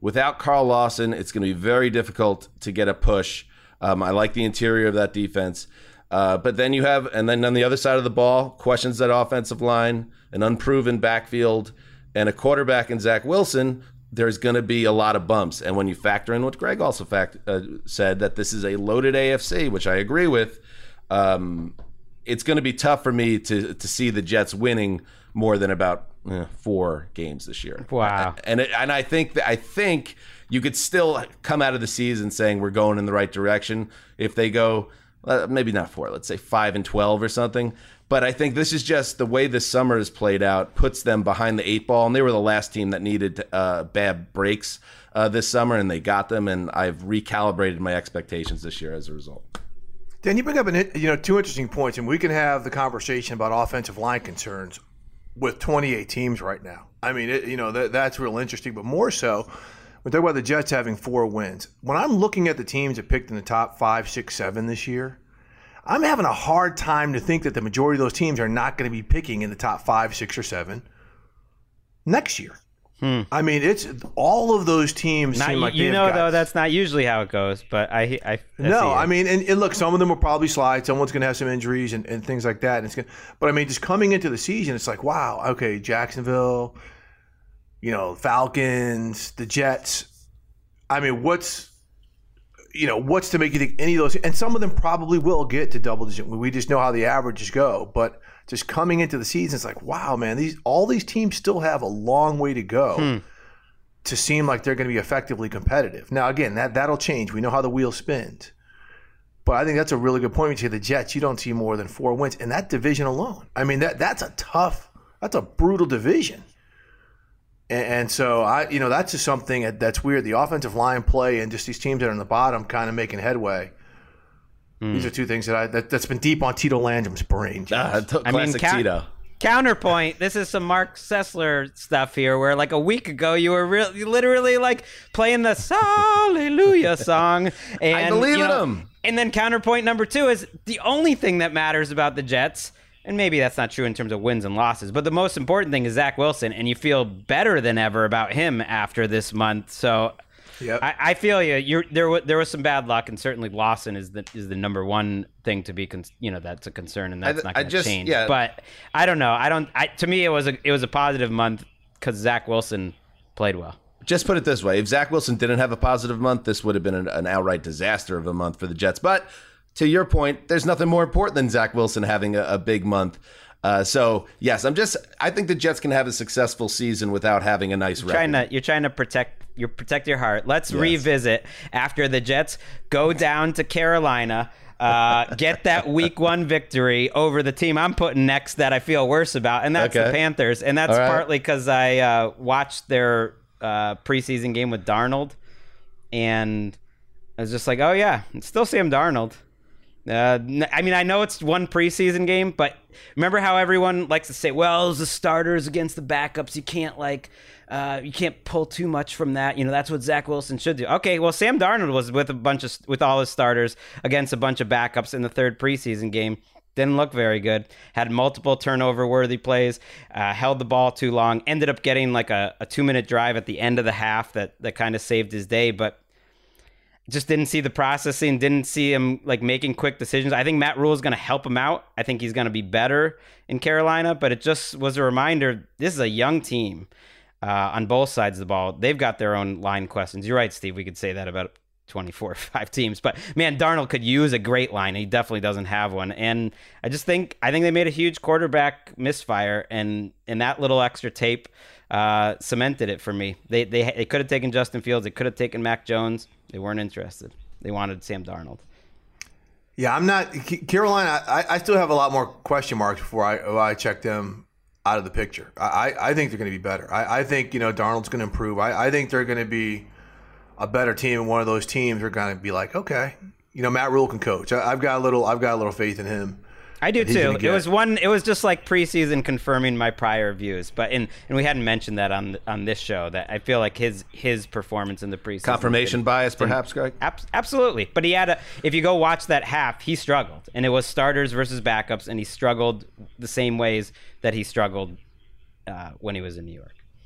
without Carl Lawson, it's going to be very difficult to get a push. Um, I like the interior of that defense. Uh, but then you have, and then on the other side of the ball, questions at offensive line, an unproven backfield, and a quarterback in Zach Wilson. There's going to be a lot of bumps. And when you factor in what Greg also fact, uh, said, that this is a loaded A F C, which I agree with, um, it's going to be tough for me to to see the Jets winning more than about eh, four games this year. Wow. And it, and I think that, I think you could still come out of the season saying we're going in the right direction if they go, uh, maybe not four, let's say five and twelve or something. But I think this is just the way this summer has played out, puts them behind the eight ball. And they were the last team that needed uh, bad breaks uh, this summer, and they got them. And I've recalibrated my expectations this year as a result. Dan, you bring up an, you know two interesting points, and we can have the conversation about offensive line concerns with twenty-eight teams right now. I mean, it, you know that that's real interesting, but more so, we talk about the Jets having four wins. When I'm looking at the teams that picked in the top five, six, seven this year, I'm having a hard time to think that the majority of those teams are not going to be picking in the top five, six, or seven next year. Hmm. I mean, it's all of those teams not, seem like you they've know got, though that's not usually how it goes. But I, I, I no, I mean, and, and look, some of them will probably slide. Someone's going to have some injuries and, and things like that. And it's going, but I mean, just coming into the season, it's like, wow, okay, Jacksonville, you know, Falcons, the Jets. I mean, what's you know, what's to make you think any of those? And some of them probably will get to double digit. We just know how the averages go. But just coming into the season, it's like, wow, man, these all these teams still have a long way to go hmm. to seem like they're going to be effectively competitive. Now, again, that, that'll change. We know how the wheel spins. But I think that's a really good point. When you say the Jets, you don't see more than four wins in that division alone. I mean, that that's a tough, that's a brutal division. And, and so, I, you know, that's just something that, that's weird. The offensive line play and just these teams that are on the bottom kind of making headway. Mm. These are two things that I that, that's been deep on Tito Landrum's brain. Ah, t- I mean, ca- Tito. Counterpoint. This is some Mark Sessler stuff here, where like a week ago you were re- you literally like playing the Hallelujah song. And, I believe you in know, them. And then counterpoint number two is the only thing that matters about the Jets. And maybe that's not true in terms of wins and losses, but the most important thing is Zach Wilson, and you feel better than ever about him after this month. So, yep. I, I feel you. You're, there, w- there was some bad luck, and certainly Lawson is the is the number one thing to be, con- you know, that's a concern, and that's I, not going to change. Yeah. But I don't know. I don't. I, to me, it was a it was a positive month because Zach Wilson played well. Just put it this way: if Zach Wilson didn't have a positive month, this would have been an, an outright disaster of a month for the Jets. But to your point, there's nothing more important than Zach Wilson having a, a big month. Uh, so yes, I'm just. I think the Jets can have a successful season without having a nice you're record. Trying to, you're trying to protect. You protect your heart. Let's yes. revisit after the Jets go down to Carolina, uh, get that Week One victory over the team I'm putting next that I feel worse about, and that's okay. the Panthers. And that's right. partly because I uh, watched their uh, preseason game with Darnold, and I was just like, oh yeah, it's still Sam Darnold. Uh, I mean, I know it's one preseason game, but remember how everyone likes to say, well, it's the starters against the backups. You can't like, uh, you can't pull too much from that. You know, that's what Zach Wilson should do. Okay, well, Sam Darnold was with a bunch of, with all his starters against a bunch of backups in the third preseason game. Didn't look very good. Had multiple turnover-worthy plays. Uh, held the ball too long. Ended up getting like a, a two-minute drive at the end of the half that, that kind of saved his day, but just didn't see the processing, didn't see him like making quick decisions. I think Matt Rule is going to help him out. I think he's going to be better in Carolina, but it just was a reminder, this is a young team uh, on both sides of the ball. They've got their own line questions. You're right, Steve. We could say that about twenty-four or five teams, but man, Darnold could use a great line. He definitely doesn't have one. And I just think, I think they made a huge quarterback misfire, and, and that little extra tape uh, cemented it for me. They, they, they could have taken Justin Fields. They could have taken Mac Jones. They weren't interested. They wanted Sam Darnold. Yeah, I'm not Carolina. I, I still have a lot more question marks before I before I check them out of the picture. I, I think they're going to be better. I, I think you know Darnold's going to improve. I, I think they're going to be a better team, and one of those teams are going to be like, okay, you know, Matt Rule can coach. I, I've got a little. I've got a little faith in him. I do too. It was one. It was just like preseason confirming my prior views, but in, and we hadn't mentioned that on on this show. That I feel like his his performance in the preseason confirmation bias, perhaps, Greg. Ab- absolutely, but he had a. If you go watch that half, he struggled, and it was starters versus backups, and he struggled the same ways that he struggled uh, when he was in New York.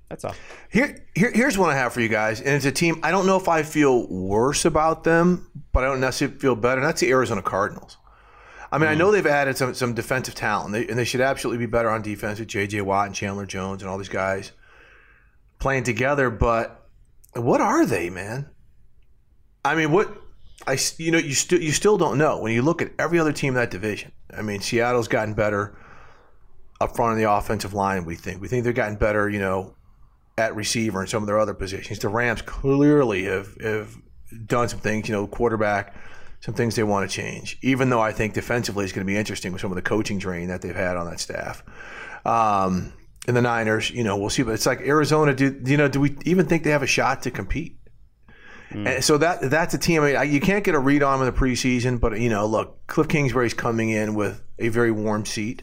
That's all. Here, here, here's one I have for you guys, and it's a team. I don't know if I feel worse about them, but I don't necessarily feel better. And that's the Arizona Cardinals. I mean, mm. I know they've added some some defensive talent, they, and they should absolutely be better on defense with J J Watt and Chandler Jones and all these guys playing together. But what are they, man? I mean, what I you know you still you still don't know when you look at every other team in that division. I mean, Seattle's gotten better up front on the offensive line. We think we think they've gotten better, you know, at receiver and some of their other positions. The Rams clearly have, have done some things, you know, quarterback, some things they want to change, even though I think defensively it's going to be interesting with some of the coaching drain that they've had on that staff. Um, and the Niners, you know, we'll see. But it's like Arizona, do, you know, do we even think they have a shot to compete? Mm. And so that that's a team. I mean, you can't get a read on them in the preseason, but, you know, look, Cliff Kingsbury's coming in with a very warm seat.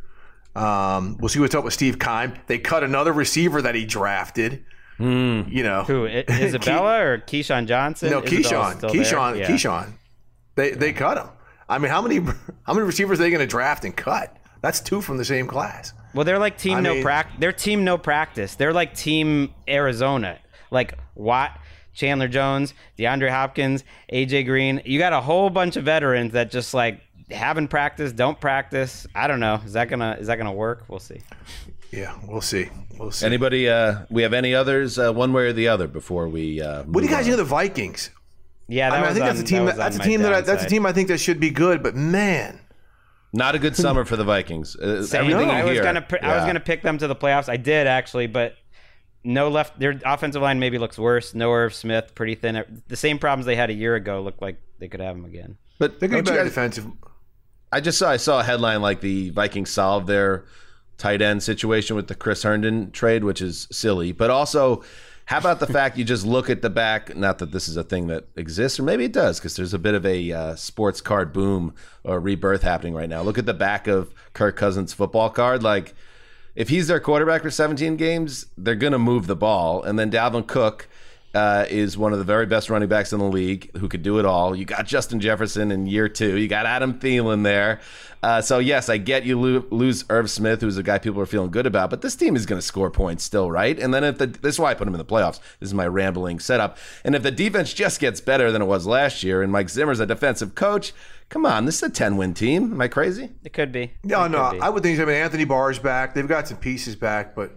Um, we'll see what's up with Steve Keim. They cut another receiver that he drafted. Mm. You know, who Isabella or Keyshawn Johnson? No, Keyshawn, Keyshawn, yeah. Keyshawn. They yeah. they cut him. I mean, how many how many receivers are they going to draft and cut? That's two from the same class. Well, they're like team I no practice. They're team no practice. They're like team Arizona. Like Watt, Chandler Jones, DeAndre Hopkins, A J Green. You got a whole bunch of veterans that just like haven't practiced, don't practice. I don't know. Is that gonna is that gonna work? We'll see. Yeah, we'll see. We'll see. Anybody? Uh, we have any others? Uh, one way or the other before we. Uh, what do you guys think of the Vikings? Yeah, that I, mean, I think on, that's a team. That that's a team that I, that's a team I think that should be good. But man, not a good summer for the Vikings. Uh, everything I was hear, gonna yeah. I was gonna pick them to the playoffs. I did actually, but no left. Their offensive line maybe looks worse. No Irv Smith, pretty thin. The same problems they had a year ago look like they could have them again. But they're going to be better defensive. I just saw I saw a headline like the Vikings solved their tight end situation with the Chris Herndon trade, which is silly. But also, how about the fact you just look at the back? Not that this is a thing that exists, or maybe it does, because there's a bit of a uh, sports card boom or rebirth happening right now. Look at the back of Kirk Cousins' football card. Like, if he's their quarterback for seventeen games, they're going to move the ball. And then Dalvin Cook uh, is one of the very best running backs in the league who could do it all. You got Justin Jefferson in year two. You got Adam Thielen there. Uh, so, yes, I get you lo- lose Irv Smith, who's a guy people are feeling good about, but this team is going to score points still, right? And then if the, this is why I put him in the playoffs. This is my rambling setup. And if the defense just gets better than it was last year, and Mike Zimmer's a defensive coach, come on, this is a ten-win team. Am I crazy? It could be. No, it no, I would think, I mean, Anthony Barr's back. They've got some pieces back, but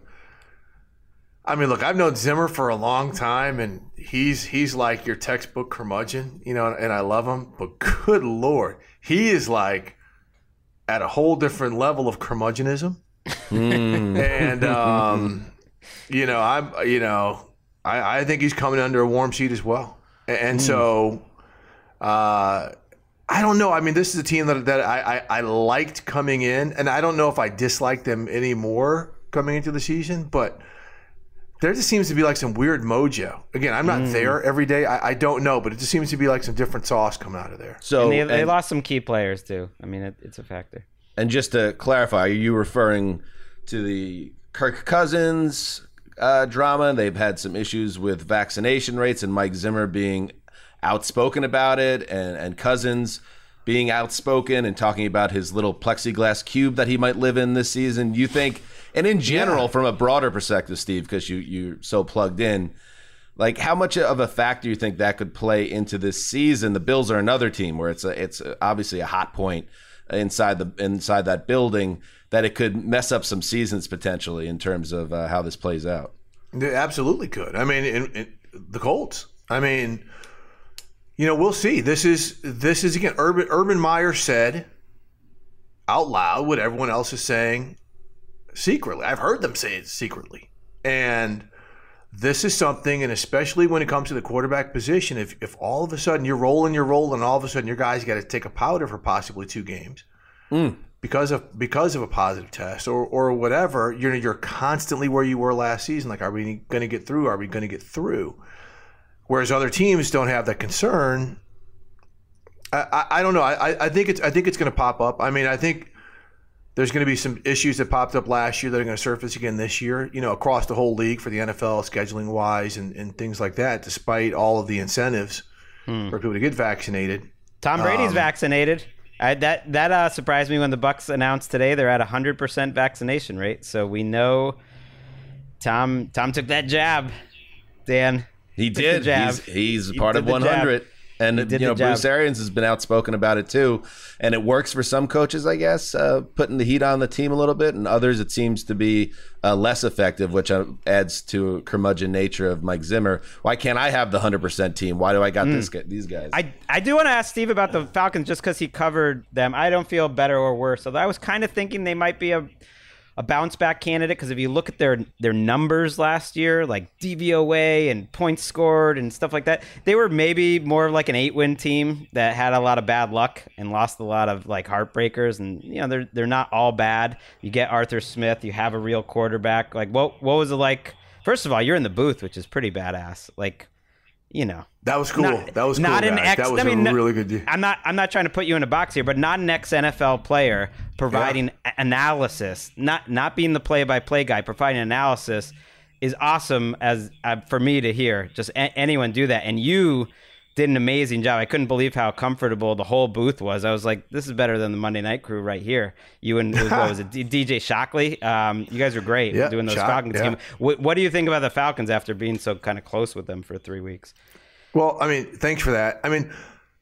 I mean, look, I've known Zimmer for a long time, and he's he's like your textbook curmudgeon, you know, and I love him. But good Lord, he is like at a whole different level of curmudgeonism. Mm. And, um, you know, I'm, you know, I, I think he's coming under a warm seat as well. And, and mm. so, uh, I don't know. I mean, this is a team that, that I, I, I liked coming in, and I don't know if I dislike them anymore coming into the season, but there just seems to be like some weird mojo. Again, I'm not mm. there every day. I, I don't know, but it just seems to be like some different sauce coming out of there. So and they, they and, lost some key players too. I mean, it, it's a factor. And just to clarify, are you referring to the Kirk Cousins uh, drama? They've had some issues with vaccination rates and Mike Zimmer being outspoken about it, and, and Cousins being outspoken and talking about his little plexiglass cube that he might live in this season. You think... And in general, yeah. from a broader perspective, Steve, because you, you're so plugged in, like how much of a factor you think that could play into this season? The Bills are another team where it's a, it's obviously a hot point inside the inside that building that it could mess up some seasons potentially in terms of uh, how this plays out. It absolutely could. I mean, in, in, the Colts. I mean, you know, we'll see. This is this is again. Urban Urban Meyer said out loud what everyone else is saying. Secretly. I've heard them say it secretly. And this is something, and especially when it comes to the quarterback position, if if all of a sudden you're rolling, you're rolling, all of a sudden your guys got to take a powder for possibly two games mm. because of because of a positive test or or whatever, you're you're constantly where you were last season. Like, are we going to get through? Are we going to get through? Whereas other teams don't have that concern. I, I, I don't know. I, I think it's I think it's going to pop up. I mean, I think there's going to be some issues that popped up last year that are going to surface again this year, you know, across the whole league for the N F L, scheduling wise and, and things like that, despite all of the incentives hmm. for people to get vaccinated. Tom Brady's um, vaccinated. I, that that uh, surprised me when the Bucs announced today they're at a one hundred percent vaccination rate. So we know Tom Tom took that jab, Dan. He Took did. the jab. He's, he's He part did of the one jab. hundred. And, He did you know, the jab. Bruce Arians has been outspoken about it, too. And it works for some coaches, I guess, uh, putting the heat on the team a little bit. And others, it seems to be uh, less effective, which uh, adds to curmudgeon nature of Mike Zimmer. Why can't I have the one hundred percent team? Why do I got Mm. this guy, these guys? I, I do want to ask Steve about the Falcons just because he covered them. I don't feel better or worse. Although I was kind of thinking they might be a a bounce back candidate because if you look at their their numbers last year, like D V O A and points scored and stuff like that, they were maybe more like an eight win team that had a lot of bad luck and lost a lot of like heartbreakers. And you know they're they're not all bad. You get Arthur Smith, you have a real quarterback. Like what what was it like? First of all, you're in the booth, which is pretty badass. Like. You know, that was cool. Not, that was cool, not an guys. ex. That was I mean, a really good deal. I'm not. I'm not trying to put you in a box here, but not an ex N F L player providing Yeah. a- analysis, not not being the play by play guy, providing analysis is awesome. As uh, for me to hear, just a- anyone do that, and you did an amazing job. I couldn't believe how comfortable the whole booth was. I was like, this is better than the Monday Night Crew right here. You and what was it, D- DJ Shockley? Um, you guys were great Yeah, doing those Shock, Falcons yeah. game. What, what do you think about the Falcons after being so kind of close with them for three weeks? Well, I mean, thanks for that. I mean,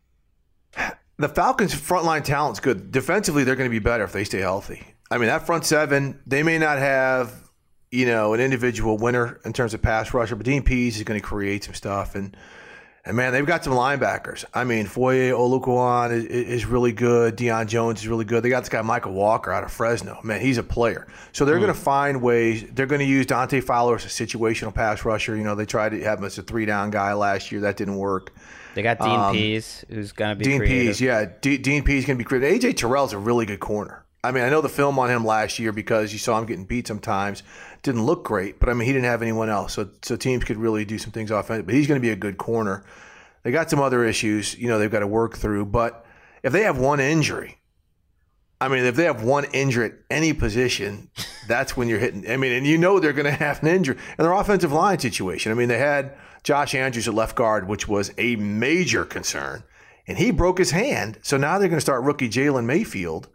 the Falcons' frontline talent's good. Defensively, they're going to be better if they stay healthy. I mean, that front seven, they may not have, you know, an individual winner in terms of pass rusher, but Dean Pease is going to create some stuff. And, and man, they've got some linebackers. I mean, Foye Oluokun is, is really good. Deion Jones is really good. They got this guy, Michael Walker, out of Fresno. Man, he's a player. So they're Hmm. going to find ways. They're going to use Dante Fowler as a situational pass rusher. You know, they tried to have him as a three-down guy last year. That didn't work. They got Dean Um, Pease, who's going to be Dean creative. Pease, yeah. D- Dean Pease going to be creative. A J Terrell's a really good corner. I mean, I know the film on him last year because you saw him getting beat sometimes. Didn't look great, but I mean, he didn't have anyone else. So, so teams could really do some things offensively. But he's going to be a good corner. They got some other issues, you know, they've got to work through. But if they have one injury, I mean, if they have one injury at any position, that's when you're hitting. I mean, and you know they're going to have an injury. And their offensive line situation, I mean, they had Josh Andrews at left guard, which was a major concern. And he broke his hand. So now they're going to start rookie Jalen Mayfield.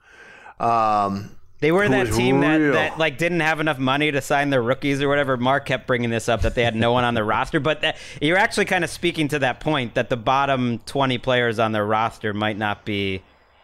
Um, They were who that was team that, real. that like didn't have enough money to sign their rookies or whatever. Mark kept bringing this up that they had no one on their roster, but that, you're actually kind of speaking to that point that the bottom twenty players on their roster might not be,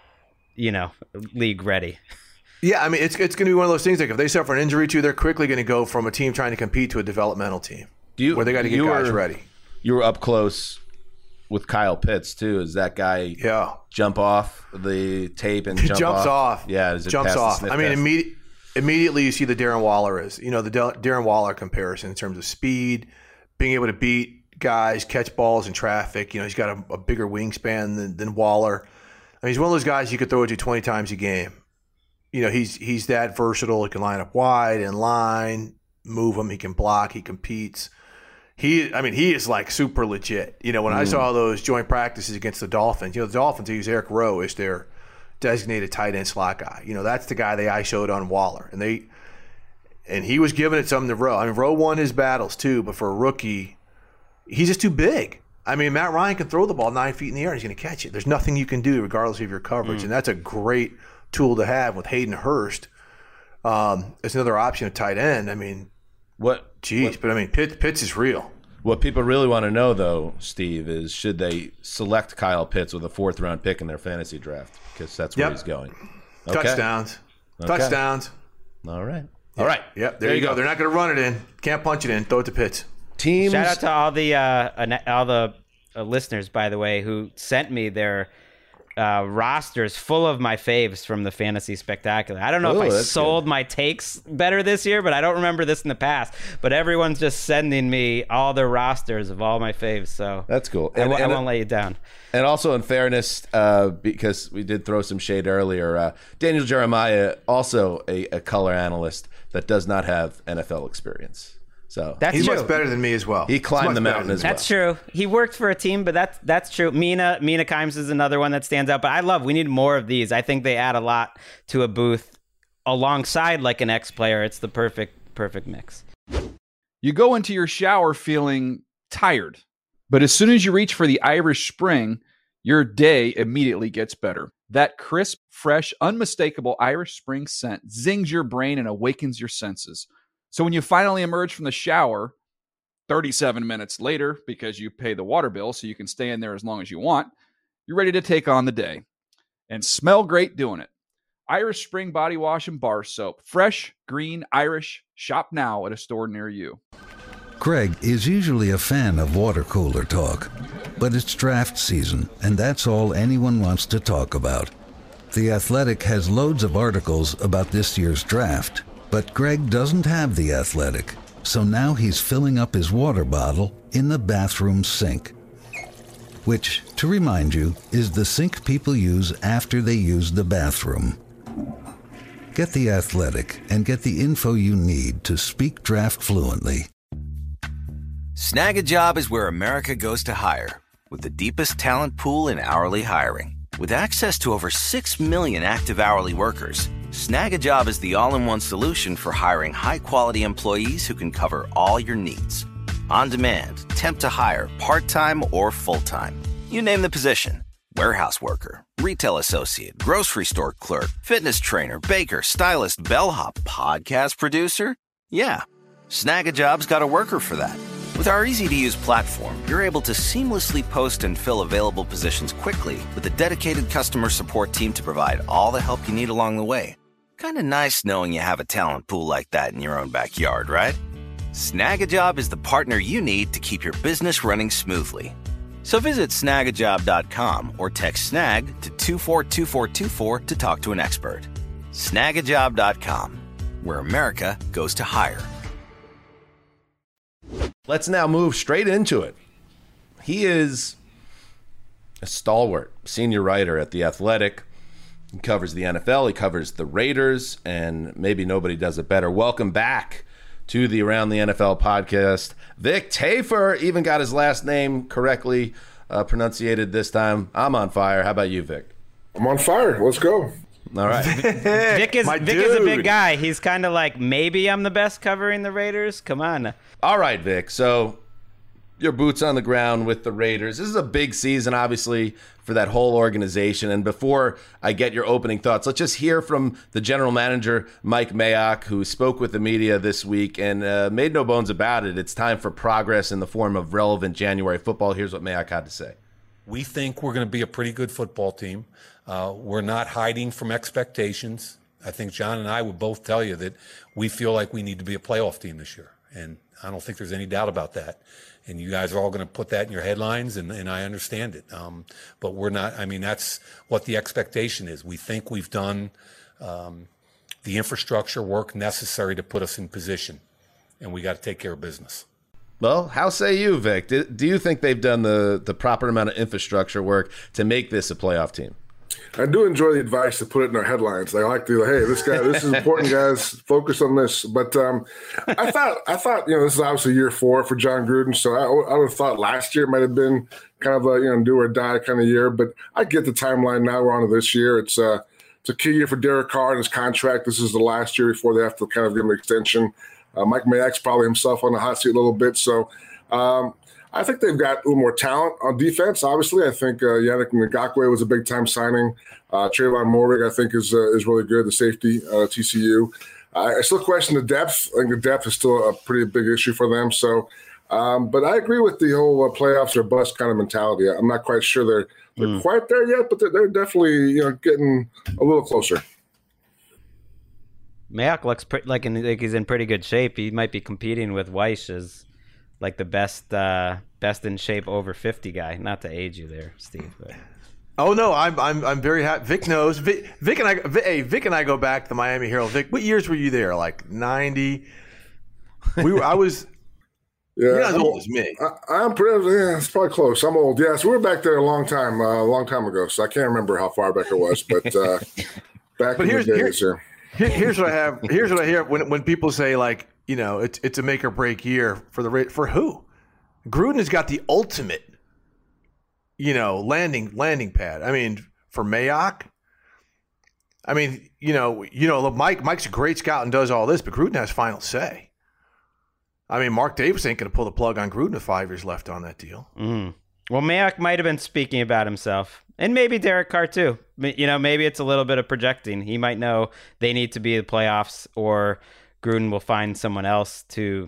you know, league ready. Yeah, I mean, it's it's going to be one of those things like if they suffer an injury too, they're quickly going to go from a team trying to compete to a developmental team Do you, where they got to get you guys were, ready. You were up close with Kyle Pitts, too. Is that guy Yeah. jump off the tape and He jump jumps off? off. Yeah, does it jumps pass the off. sniff I mean, test? immediate, immediately you see the Darren Waller is, you know, the Del- Darren Waller comparison in terms of speed, being able to beat guys, catch balls in traffic. You know, he's got a, a bigger wingspan than, than Waller. I mean, he's one of those guys you could throw it to twenty times a game. You know, he's he's that versatile. He can line up wide, in line, move him. He can block. He competes. He, I mean, he is like super legit. You know, when I saw those joint practices against the Dolphins, you know, the Dolphins use Eric Rowe as their designated tight end slot guy. You know, that's the guy they I showed on Waller, and they, and he was giving it something to Rowe. I mean, Rowe won his battles too, but for a rookie, he's just too big. I mean, Matt Ryan can throw the ball nine feet in the air and he's going to catch it. There's nothing you can do regardless of your coverage, and that's a great tool to have with Hayden Hurst. Um, it's another option at tight end. I mean, What, geez, what, but I mean, Pitts, Pitts is real. what people really want to know, though, Steve, is should they select Kyle Pitts with a fourth round pick in their fantasy draft? Because that's where Yep. he's going. Okay. Touchdowns. Okay. Touchdowns. All right. All right. Yep, there, you go. They're not going to run it in. Can't punch it in. Throw it to Pitts. Teams. Shout out to all the uh, ana- all the uh, listeners, by the way, who sent me their uh, rosters full of my faves from the Fantasy Spectacular. I don't know Ooh, if I that's sold good. my takes better this year, but I don't remember this in the past. But everyone's just sending me all their rosters of all my faves, so That's cool. I, And- w- I and- won't let you down. And also, in fairness, uh, because we did throw some shade earlier, uh, Daniel Jeremiah, also a, a color analyst that does not have N F L experience. So That's He's true. much better than me as well. he He's climbed much the better mountain than as me. well. That's true. He worked for a team, but that's that's true. Mina Mina Kimes is another one that stands out. But I love. We need more of these. I think they add a lot to a booth alongside like an ex player. It's the perfect perfect mix. You go into your shower feeling tired, but as soon as you reach for the Irish Spring, your day immediately gets better. That crisp, fresh, unmistakable Irish Spring scent zings your brain and awakens your senses. So when you finally emerge from the shower thirty-seven minutes later, because you pay the water bill so you can stay in there as long as you want, you're ready to take on the day and smell great doing it. Irish Spring Body Wash and Bar Soap. Fresh, green, Irish. Shop now at a store near you. Greg is usually a fan of water cooler talk, but it's draft season, and that's all anyone wants to talk about. The Athletic has loads of articles about this year's draft, but Greg doesn't have The Athletic, so now he's filling up his water bottle in the bathroom sink. Which, to remind you, is the sink people use after they use the bathroom. Get The Athletic and get the info you need to speak draft fluently. Snag a Job is where America goes to hire, with the deepest talent pool in hourly hiring. With access to over six million active hourly workers, Snag a Job is the all-in-one solution for hiring high-quality employees who can cover all your needs. On demand, temp to hire, part-time or full-time. You name the position. Warehouse worker, retail associate, grocery store clerk, fitness trainer, baker, stylist, bellhop, podcast producer. Yeah, Snag a Job's got a worker for that. With our easy-to-use platform, you're able to seamlessly post and fill available positions quickly with a dedicated customer support team to provide all the help you need along the way. Kind of nice knowing you have a talent pool like that in your own backyard, right? Snag a Job is the partner you need to keep your business running smoothly. So visit snag a job dot com or text snag to two four two four two four to talk to an expert. snag a job dot com, where America goes to hire. Let's now move straight into it. He is a stalwart senior writer at The Athletic. He covers the N F L, he covers the Raiders, and maybe nobody does it better. Welcome back to the Around the N F L podcast. Vic Tafur even got his last name correctly uh, pronunciated this time. I'm on fire. How about you, Vic? I'm on fire. Let's go. All right. Vic is Vic is a big guy. He's kind of like, maybe I'm the best covering the Raiders. Come on. All right, Vic. So your boots on the ground with the Raiders. This is a big season, obviously, for that whole organization. And before I get your opening thoughts, let's just hear from the general manager, Mike Mayock, who spoke with the media this week and uh, made no bones about it. It's time for progress in the form of relevant January football. Here's what Mayock had to say. We think we're going to be a pretty good football team. Uh, we're not hiding from expectations. I think John and I would both tell you that we feel like we need to be a playoff team this year. And I don't think there's any doubt about that. And you guys are all going to put that in your headlines, and, and I understand it. Um, but we're not, I mean, that's what the expectation is. We think we've done um, the infrastructure work necessary to put us in position, and we got to take care of business. Well, how say you, Vic? Do, do you think they've done the, the proper amount of infrastructure work to make this a playoff team? I do enjoy the advice to put it in our headlines. I like to, hey, this guy, this is important, guys. Focus on this. But um, I thought, I thought, you know, this is obviously year four for John Gruden. So I, I would have thought last year might have been kind of a, you know, do or die kind of year. But I get the timeline now. We're on to this year. It's uh, it's a key year for Derek Carr and his contract. This is the last year before they have to kind of give him an extension. Uh, Mike Mayock's probably himself on the hot seat a little bit. So um, I think they've got a little more talent on defense. Obviously, I think uh, Yannick Ngakoue was a big time signing. Uh, Trayvon Moehrig, I think, is uh, is really good. The safety uh, at T C U. Uh, I still question the depth. I think the depth is still a pretty big issue for them. So, um, but I agree with the whole uh, playoffs or bust kind of mentality. I'm not quite sure they're they're mm. quite there yet, but they're, they're definitely, you know, getting a little closer. Mayock looks pre- like, in, like he's in pretty good shape. He might be competing with Weiss as like the best uh, best in shape over fifty guy. Not to age you there, Steve. But. Oh no, I'm I'm I'm very happy. Vic knows. Vic, Vic and I. Vic, hey, Vic and I go back to the Miami Herald. Vic, what years were you there? Like ninety. We were. I was. Yeah, you're not as I'm, old as me. I, I'm pretty. Yeah, it's probably close. I'm old. Yeah, so we were back there a long time, uh, a long time ago. So I can't remember how far back it was, but uh, back but in here's, the days. Here, here, here's what I have. Here's what I hear when when people say, like, you know, it's it's a make or break year for the for who? Gruden has got the ultimate, you know, landing landing pad. I mean, for Mayock. I mean, you know, you know, Mike Mike's a great scout and does all this, but Gruden has final say. I mean, Mark Davis ain't going to pull the plug on Gruden with five years left on that deal. Mm. Well, Mayock might have been speaking about himself, and maybe Derek Carr too. You know, maybe it's a little bit of projecting. He might know they need to be in the playoffs, or Gruden will find someone else to.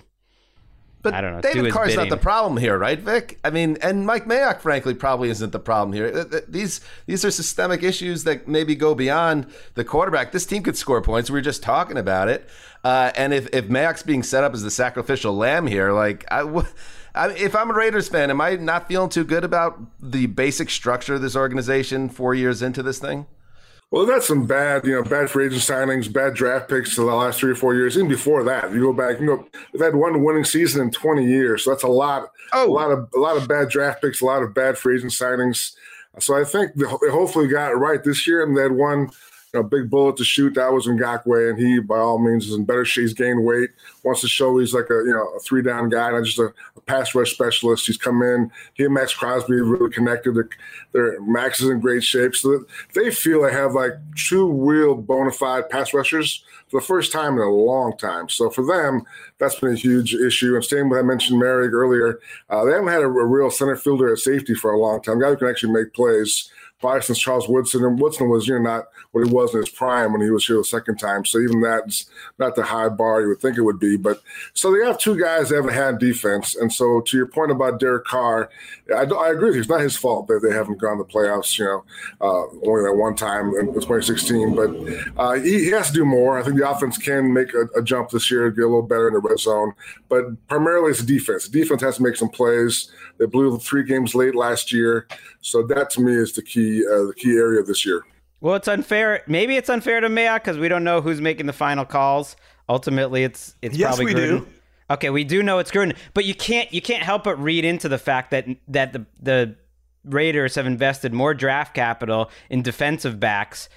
But I don't know. David do his Carr's bidding. not the problem here, right, Vic? I mean, and Mike Mayock, frankly, probably isn't the problem here. These these are systemic issues that maybe go beyond the quarterback. This team could score points. We were just talking about it. Uh, and if, if Mayock's being set up as the sacrificial lamb here, like, I, I, if I'm a Raiders fan, am I not feeling too good about the basic structure of this organization four years into this thing? Well, they've had some bad, you know, bad free agent signings, bad draft picks in the last three or four years. Even before that, you go back, you know, they've had one winning season in twenty years. So that's a lot, oh. a lot of a lot of bad draft picks, a lot of bad free agent signings. So I think they hopefully got it right this year, and they had one, you know, big bullet to shoot. That was Ngakoue, and he, by all means, is in better shape. He's gained weight. Wants to show he's like a, you know, a three down guy, not just a, a pass rush specialist. He's come in. He and Max Crosby are really connected. They're, they're Max is in great shape, so they feel they have like two real bona fide pass rushers for the first time in a long time. So for them, that's been a huge issue. And same with I mentioned Merrick earlier. Uh, they haven't had a, a real center fielder at safety for a long time. A guy who can actually make plays. Probably since Charles Woodson, and Woodson was, you know, not what he was in his prime when he was here the second time. So even that's not the high bar you would think it would be. But so they have two guys that haven't had defense. And so to your point about Derek Carr, I, I agree with you. It's not his fault that they haven't gone to the playoffs, you know, uh, only that one time in twenty sixteen. But uh, he, he has to do more. I think the offense can make a, a jump this year, get a little better in the red zone. But primarily it's the defense. The defense has to make some plays. They blew three games late last year. So that to me is the key. Uh, the key area this year. Well, it's unfair. Maybe it's unfair to Mayock because we don't know who's making the final calls. Ultimately, it's it's yes, probably we Gruden. do. Okay, we do know it's Gruden, but you can't you can't help but read into the fact that that the the Raiders have invested more draft capital in defensive backs,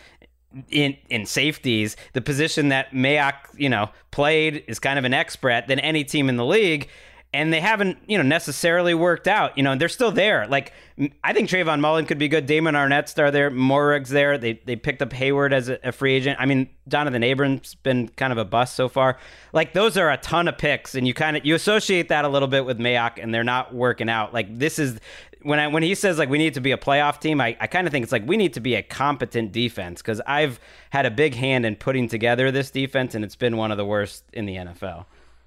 in in safeties, the position that Mayock, you know, played is kind of an expert than any team in the league. And they haven't, you know, necessarily worked out. You know, they're still there. Like, I think Trayvon Mullen could be good. Damon Arnett's there. there. Morig's there. They they picked up Hayward as a, a free agent. I mean, Jonathan Abrams been kind of a bust so far. Like, those are a ton of picks, and you kind of you associate that a little bit with Mayock, and they're not working out. Like, this is when I when he says like we need to be a playoff team. I, I kind of think it's like we need to be a competent defense because I've had a big hand in putting together this defense, and it's been one of the worst in the N F L.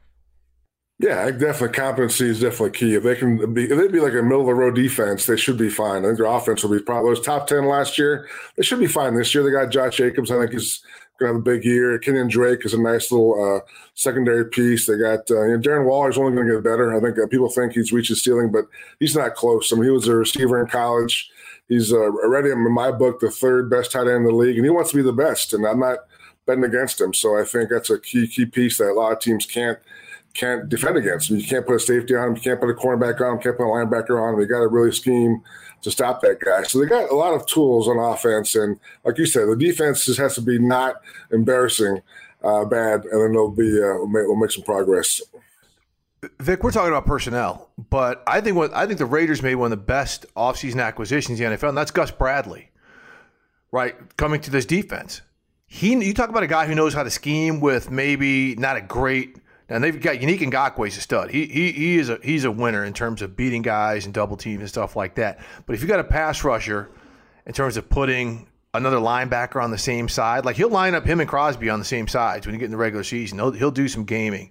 Yeah, definitely competency is definitely key. If they can be, if they'd be like a middle of the road defense, they should be fine. I think their offense will be probably was top ten last year. They should be fine this year. They got Josh Jacobs. I think he's going to have a big year. Kenyon Drake is a nice little uh, secondary piece. They got uh, you know, Darren Waller's only going to get better. I think uh, people think he's reached his ceiling, but he's not close. I mean, he was a receiver in college. He's uh, already in my book the third best tight end in the league, and he wants to be the best. And I'm not betting against him. So I think that's a key key piece that a lot of teams can't. can't defend against him. You can't put a safety on him. You can't put a cornerback on him. You can't put a linebacker on him. You got to really scheme to stop that guy. So they got a lot of tools on offense. And like you said, the defense just has to be not embarrassing uh, bad, and then they'll be uh, we'll, make, we'll make some progress. Vic, we're talking about personnel, but I think what I think the Raiders made one of the best offseason acquisitions in the N F L, and that's Gus Bradley, right? Coming to this defense. He, you talk about a guy who knows how to scheme with maybe not a great. And they've got Unique Ngakoue's a stud. He he he is a he's a winner in terms of beating guys and double teams and stuff like that. But if you got a pass rusher, in terms of putting another linebacker on the same side, like he'll line up him and Crosby on the same sides when you get in the regular season. He'll he'll do some gaming.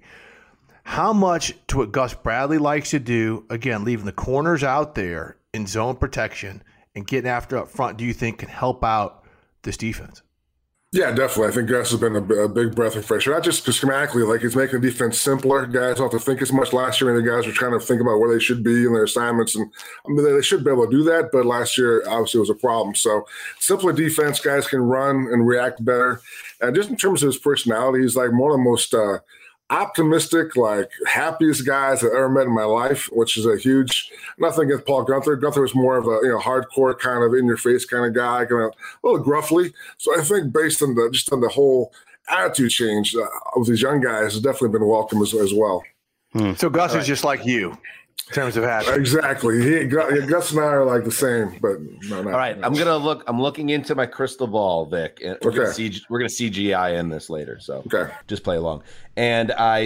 How much to what Gus Bradley likes to do, again, leaving the corners out there in zone protection and getting after up front, do you think can help out this defense? Yeah, definitely. I think Gus has been a, a big breath of fresh air. Not just schematically, like he's making the defense simpler. Guys don't have to think as much. Last year, and the guys were trying to think about where they should be in their assignments, and I mean, they should be able to do that. But last year, obviously, it was a problem. So simpler defense, guys can run and react better. And just in terms of his personality, he's like one of the most uh, optimistic, like happiest guys I've ever met in my life, which is a huge nothing against Paul Gunther. Gunther was more of a you know hardcore kind of in your face kind of guy, kind of a little gruffly. So I think based on the just on the whole attitude change uh, of these young guys has definitely been welcome as, as well. Hmm. So Gus All is right. just like you in terms of attitude. Exactly. He, Gus and I are like the same, but no, not. All right, I'm gonna look. I'm looking into my crystal ball, Vic. And we're okay. Gonna C G, we're gonna C G I in this later, so okay. Just play along. And I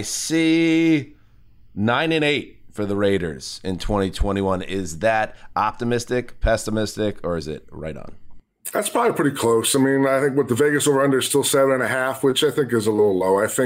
see nine and eight for the Raiders in twenty twenty-one. Is that optimistic, pessimistic, or is it right on? That's probably pretty close. I mean, I think what the Vegas over-under is still seven and a half, which I think is a little low. I think just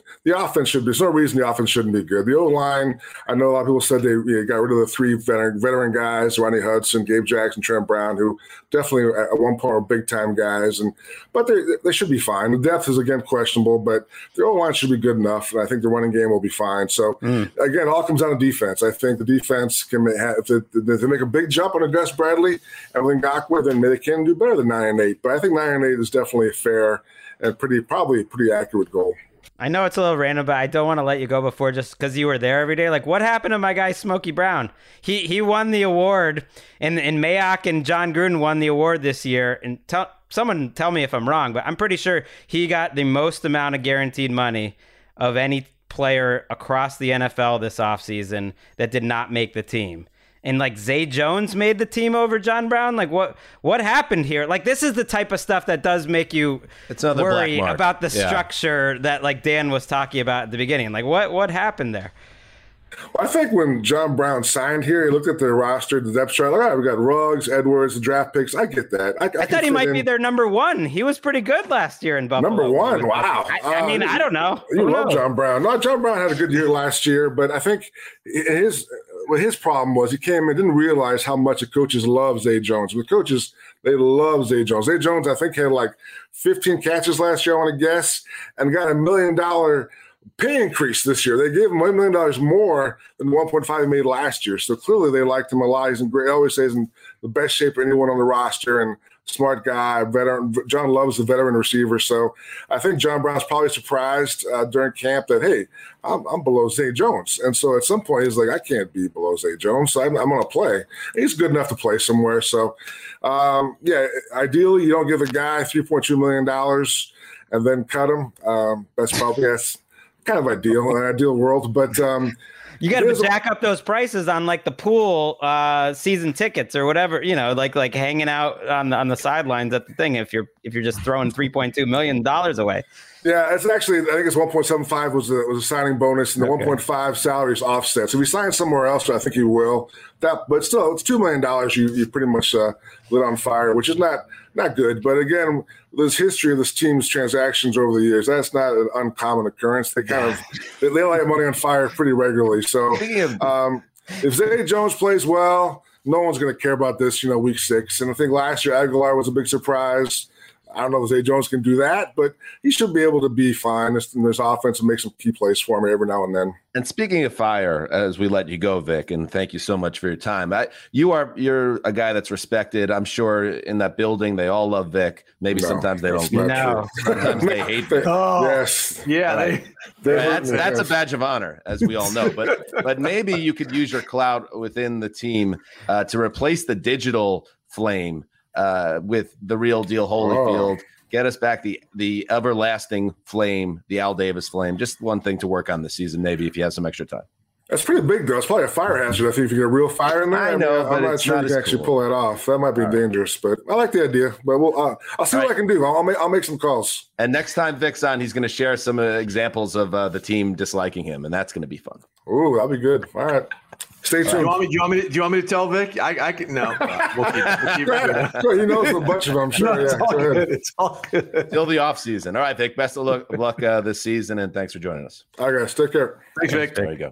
the offense should be. There's no reason the offense shouldn't be good. The O-line, I know a lot of people said they you know, got rid of the three veteran, veteran guys, Ronnie Hudson, Gabe Jackson, Trent Brown, who definitely at one point were big-time guys. And But they, they should be fine. The depth is, again, questionable, but the O-line should be good enough, and I think the running game will be fine. So, mm. again, it all comes down to defense. I think the defense can have, if they, if they make a big jump on a Gus Bradley and Ngakwe, then they can do better than nine and eight. But I think nine and eight is definitely a fair and pretty probably a pretty accurate goal. I know it's a little random, but I don't want to let you go before just because you were there every day. Like, what happened to my guy Smokey Brown? He he won the award, and and Mayock and John Gruden won the award this year. And tell someone tell me if I'm wrong, but I'm pretty sure he got the most amount of guaranteed money of any player across the N F L this offseason that did not make the team. And like Zay Jones made the team over John Brown. Like what what happened here? Like this is the type of stuff that does make you it's another worry black mark. about the yeah. structure that like Dan was talking about at the beginning. Like what what happened there? Well, I think when John Brown signed here, he looked at the roster, the depth chart. Like, all right, we got Ruggs, Edwards, the draft picks. I get that. I, I, I thought he might in. be their number one. He was pretty good last year in Buffalo. Number one, wow. I, I mean, uh, I don't know. You Who love knows? John Brown. No, John Brown had a good year last year, but I think his well, his problem was he came in didn't realize how much the coaches love Zay Jones. The coaches, they love Zay Jones. Zay Jones, I think, had like fifteen catches last year, I want to guess, and got a million dollar pay increase this year. They gave him one million dollars more than the one point five he made last year. So clearly they liked him a lot. He's in great, I always say he's in the best shape of anyone on the roster and smart guy, veteran. John loves the veteran receiver. So I think John Brown's probably surprised uh, during camp that, hey, I'm, I'm below Zay Jones. And so at some point he's like, I can't be below Zay Jones. So I'm, I'm going to play. He's good enough to play somewhere. So um, yeah, ideally you don't give a guy three point two million dollars and then cut him. Um, that's probably, that's kind of ideal, an ideal world, but um, you got to jack up those prices on like the pool uh, season tickets or whatever, you know, like like hanging out on the, on the sidelines at the thing. If you're if you're just throwing three point two million dollars away. Yeah, it's actually, I think it's one point seven five was a, was a signing bonus, and the okay. one point five salary is offset. So if he signs somewhere else, I think he will. That, but still, it's two million dollars you, you pretty much uh, lit on fire, which is not not good. But again, there's history of this team's transactions over the years. That's not an uncommon occurrence. They kind of they, they light money on fire pretty regularly. So um, if Zay Jones plays well, no one's going to care about this, you know, week six. And I think last year Aguilar was a big surprise. I don't know if Zay Jones can do that, but he should be able to be fine in this offense and make some key plays for me every now and then. And speaking of fire, as we let you go, Vic, and thank you so much for your time. I, you are you're a guy that's respected. I'm sure in that building they all love Vic. Maybe no, sometimes they don't. No, sometimes they hate Vic. Oh, yes, yeah, right. they, they that's that's a badge of honor, as we all know. But but maybe you could use your clout within the team uh, to replace the digital flame uh, with the real deal Holyfield. Oh. Get us back the the everlasting flame, the Al Davis flame. Just one thing to work on this season, maybe if you have some extra time. That's pretty big, though. It's probably a fire hazard. I think if you get a real fire in there, I know, I mean, but I'm not it's sure not you can as actually cool. pull that off. That might be All dangerous, right. But I like the idea. But we'll, uh, I'll see All what right. I can do. I'll, I'll make I'll make some calls. And next time Vic's on, he's going to share some uh, examples of uh, the team disliking him, and that's going to be fun. Ooh, that'll be good. All right. Stay tuned. Do you want me? Do you want me? To, do you want me to tell Vic? I, I can. No, uh, we'll keep, we'll keep it. Sure, he knows a bunch of them. I'm sure. No, it's yeah, all go good. ahead. It's all good. Till the off season. All right, Vic. Best of luck, luck uh, this season, and thanks for joining us. All right, guys. Take care. Thanks, Vic. There you go.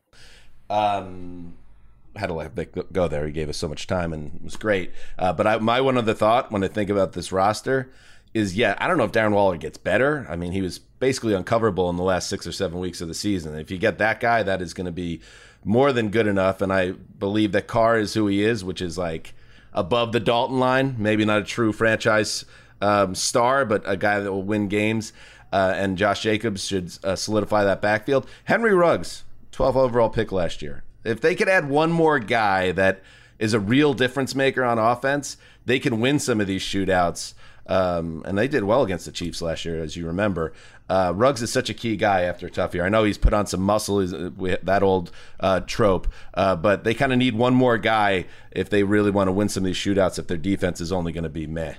Um, had to let Vic go there. He gave us so much time, and it was great. Uh, but I, my one other thought when I think about this roster is, yeah, I don't know if Darren Waller gets better. I mean, he was basically uncoverable in the last six or seven weeks of the season. If you get that guy, that is going to be more than good enough. And I believe that Carr is who he is, which is like above the Dalton line. Maybe not a true franchise um, star, but a guy that will win games. Uh, and Josh Jacobs should uh, solidify that backfield. Henry Ruggs, twelfth overall pick last year. If they could add one more guy that is a real difference maker on offense, they can win some of these shootouts. Um, and they did well against the Chiefs last year, as you remember. Uh, Ruggs is such a key guy after a tough year. I know he's put on some muscle, he's, that old uh, trope, uh, but they kind of need one more guy if they really want to win some of these shootouts if their defense is only going to be meh.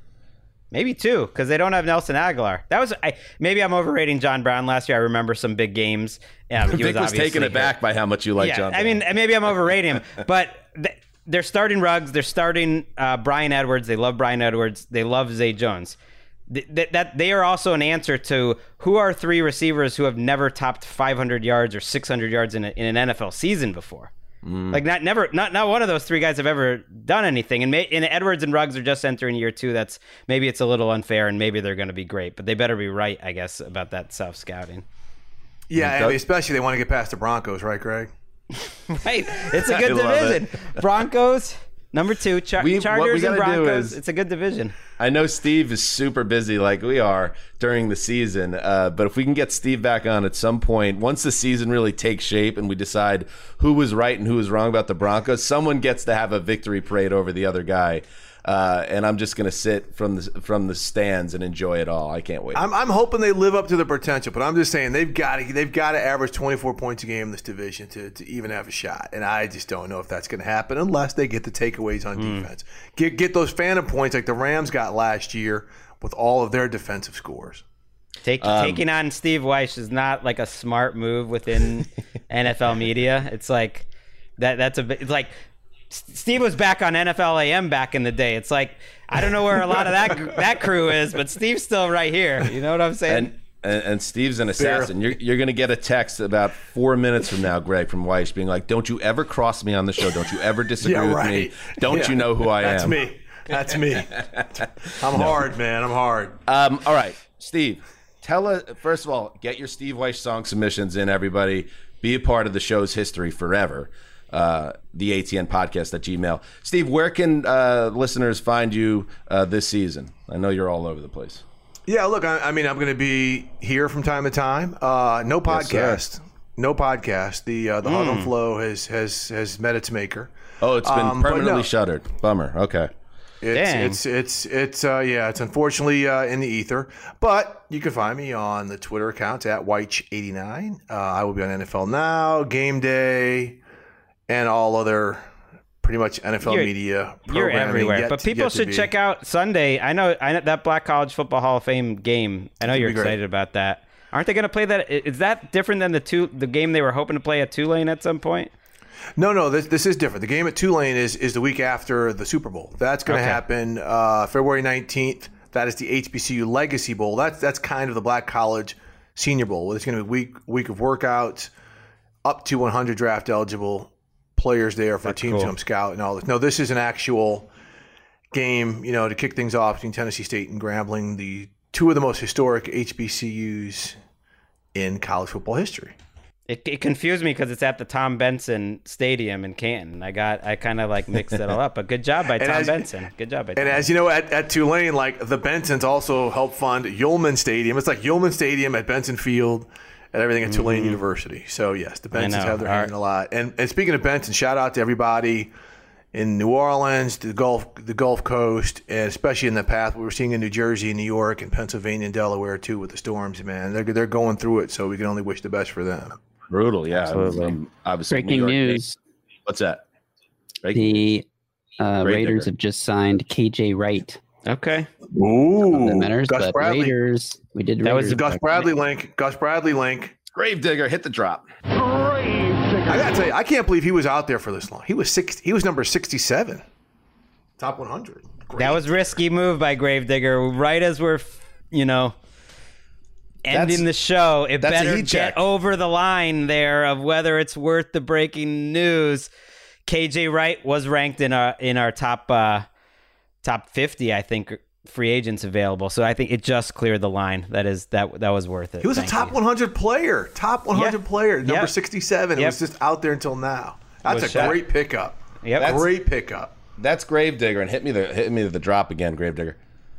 Maybe two, because they don't have Nelson Aguilar. That was I, maybe I'm overrating John Brown last year. I remember some big games. Yeah, he Vic was, was taken aback by how much you like yeah, John Brown. I mean, maybe I'm overrating him, but th- they're starting Ruggs. They're starting uh, Brian Edwards. They love Brian Edwards. They love Zay Jones. th- th- that they are also an answer to who are three receivers who have never topped five hundred yards or six hundred yards in, a, in an N F L season before. Mm. Like not never not not one of those three guys have ever done anything. And, may, and Edwards and Ruggs are just entering year two. That's maybe it's a little unfair, and maybe they're going to be great, but they better be right, I guess, about that self scouting. Yeah, and especially they want to get past the Broncos, right, Greg? Right, it's a good division. Broncos. Number two, Char- we, Chargers we and Broncos. Is, it's a good division. I know Steve is super busy like we are during the season, uh, but if we can get Steve back on at some point, once the season really takes shape and we decide who was right and who was wrong about the Broncos, someone gets to have a victory parade over the other guy. Uh, and I'm just going to sit from the from the stands and enjoy it all. I can't wait. I'm, I'm hoping they live up to the potential, but I'm just saying they've got to they've got to average twenty-four points a game in this division to, to even have a shot. And I just don't know if that's going to happen unless they get the takeaways on mm. defense. Get get those phantom points like the Rams got last year with all of their defensive scores. Take, um, taking on Steve Weiss is not like a smart move within N F L media. It's like that. That's a bit. It's like. Steve was back on N F L A M back in the day. It's like I don't know where a lot of that that crew is, but Steve's still right here. You know what I'm saying? And and, and Steve's an assassin. You're you're gonna get a text about four minutes from now, Greg, from Weiss, being like, "Don't you ever cross me on the show? Don't you ever disagree yeah, right. with me? Don't yeah. you know who I That's am?" That's me. That's me. I'm no. hard, man. I'm hard. Um, all right, Steve. Tell us first of all. Get your Steve Weiss song submissions in, everybody. Be a part of the show's history forever. Uh, the A T N podcast at Gmail. Steve, where can uh, listeners find you uh, this season? I know you're all over the place. Yeah, look, I, I mean, I'm going to be here from time to time. Uh, no podcast, yes, no podcast. The uh, the mm. Huddle and Flow has has has met its maker. Oh, it's been um, permanently no. shuttered. Bummer. Okay. It's Dang. it's it's it's uh, yeah, it's unfortunately uh, in the ether. But you can find me on the Twitter account at Weich eighty-nine. Uh, I will be on N F L Now, Game Day, and all other pretty much N F L you're, media you're everywhere. But people should check out Sunday. I know, I know that Black College Football Hall of Fame game. I know you're excited about that. Aren't they going to play that? Is that different than the two the game they were hoping to play at Tulane at some point? No, no, this this is different. The game at Tulane is is the week after the Super Bowl. That's going to Okay. happen uh, February nineteenth. That is the H B C U Legacy Bowl. That's that's kind of the Black College Senior Bowl. It's going to be a week week of workouts, up to one hundred draft eligible players there for That's team cool. jump scout and all this. No, this is an actual game, you know, to kick things off between Tennessee State and Grambling, the two of the most historic H B C Us in college football history. It, it confused me because it's at the Tom Benson Stadium in Canton. I got I kind of like mixed it all up. But good job by And Tom as- Benson. Good job by Tom. And as you know, at, at Tulane, like the Bensons also help fund Yeoman Stadium. It's like Yeoman Stadium at Benson Field and everything at Tulane University. So, yes, the Bensons know. have their All hand in right. a lot. And and speaking of Benson, shout out to everybody in New Orleans, the Gulf the Gulf Coast, and especially in the path we were seeing in New Jersey and New York and Pennsylvania and Delaware, too, with the storms, man. They're, they're going through it, so we can only wish the best for them. Brutal, yeah. Absolutely. Um, obviously, Breaking New York news. State. What's that? Breaking The uh, Great Raiders digger. have just signed K J Wright. Okay. Ooh, The Mariners, Gus but Bradley. Raiders, we did That was Raiders. Gus Bradley link. Gus Bradley link. Gravedigger, hit the drop. I gotta tell you, I can't believe he was out there for this long. He was six. He was number sixty-seven, top one hundred. Great. That was risky move by Gravedigger. Right as we're, you know, ending That's- the show, it that's a better heat check. get over the line there of whether it's worth the breaking news. K J Wright was ranked in our in our top uh, top fifty, I think, free agents available. So I think it just cleared the line. That is that that was worth it. He was Thank a top you. one hundred player. Top one hundred Yeah. player. Number Yep. sixty-seven. It Yep. was just out there until now. That's Was a shot. great pickup. Yep. That's- Great pickup. That's Gravedigger, and hit me the hit me the drop again, Gravedigger.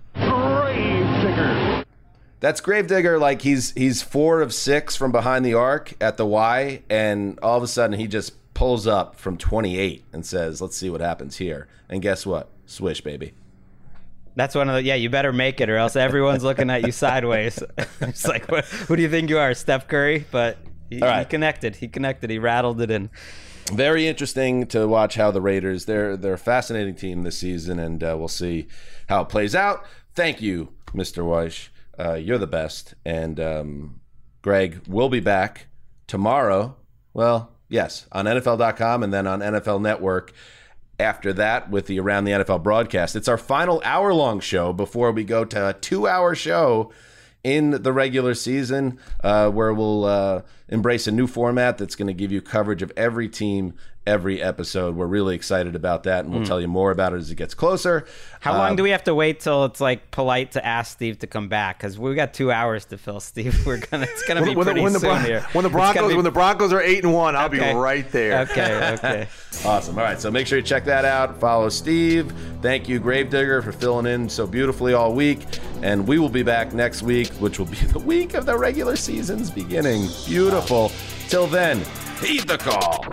That's Gravedigger. Like he's he's four of six from behind the arc at the Y, and all of a sudden he just pulls up from twenty-eight and says, "Let's see what happens here." And guess what? Swish, baby. That's one of the, yeah, you better make it or else everyone's looking at you sideways. It's like, what, who do you think you are, Steph Curry? But he, All right. he connected. He connected. He rattled it in. Very interesting to watch how the Raiders, they're they're a fascinating team this season, and uh, we'll see how it plays out. Thank you, Mister Weish. Uh, you're the best. And um, Greg, we'll be back tomorrow. Well, yes, on N F L dot com and then on N F L Network. after that with the Around the N F L broadcast. It's our final hour-long show before we go to a two-hour show in the regular season, uh, where we'll uh, embrace a new format that's going to give you coverage of every team every episode. We're really excited about that, and we'll mm. tell you more about it as it gets closer. How uh, long do we have to wait till it's like polite to ask Steve to come back? Because we got two hours to fill, Steve. We're gonna it's gonna be when, pretty when the, soon when the, here. When the Broncos be... when the Broncos are eight and one, I'll okay. be right there. Okay, okay. Awesome. All right, so make sure you check that out. Follow Steve. Thank you, Gravedigger, for filling in so beautifully all week. And we will be back next week, which will be the week of the regular season's beginning. Beautiful. Till then, heed the call.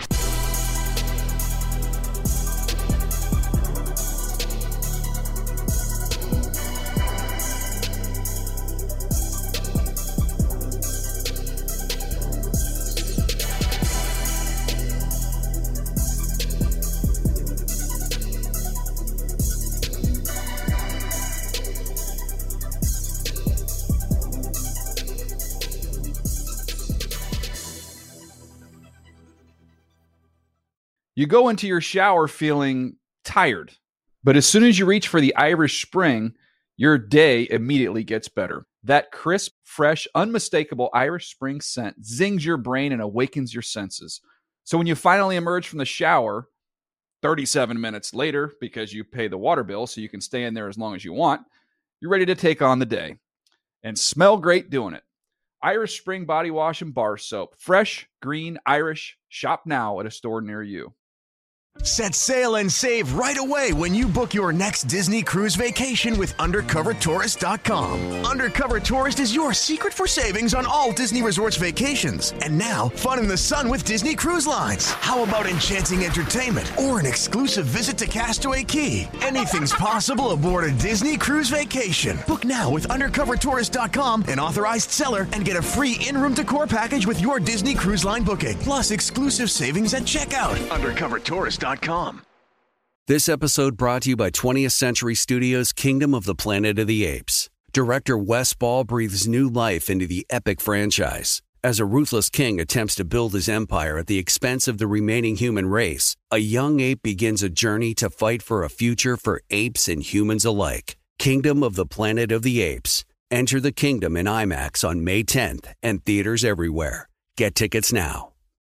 You go into your shower feeling tired, but as soon as you reach for the Irish Spring, your day immediately gets better. That crisp, fresh, unmistakable Irish Spring scent zings your brain and awakens your senses. So when you finally emerge from the shower, thirty-seven minutes later, because you pay the water bill so you can stay in there as long as you want, you're ready to take on the day. And smell great doing it. Irish Spring Body Wash and Bar Soap. Fresh, green, Irish. Shop now at a store near you. Set sail and save right away when you book your next Disney cruise vacation with undercover tourist dot com. Undercover Tourist is your secret for savings on all Disney Resorts vacations. And now, fun in the sun with Disney Cruise Lines. How about enchanting entertainment or an exclusive visit to Castaway Cay? Anything's possible aboard a Disney cruise vacation. Book now with undercover tourist dot com, an authorized seller, and get a free in-room decor package with your Disney Cruise Line booking. Plus exclusive savings at checkout. undercover tourist dot com. This episode brought to you by twentieth Century Studios' Kingdom of the Planet of the Apes. Director Wes Ball breathes new life into the epic franchise. As a ruthless king attempts to build his empire at the expense of the remaining human race, a young ape begins a journey to fight for a future for apes and humans alike. Kingdom of the Planet of the Apes. Enter the kingdom in IMAX on May tenth and theaters everywhere. Get tickets now.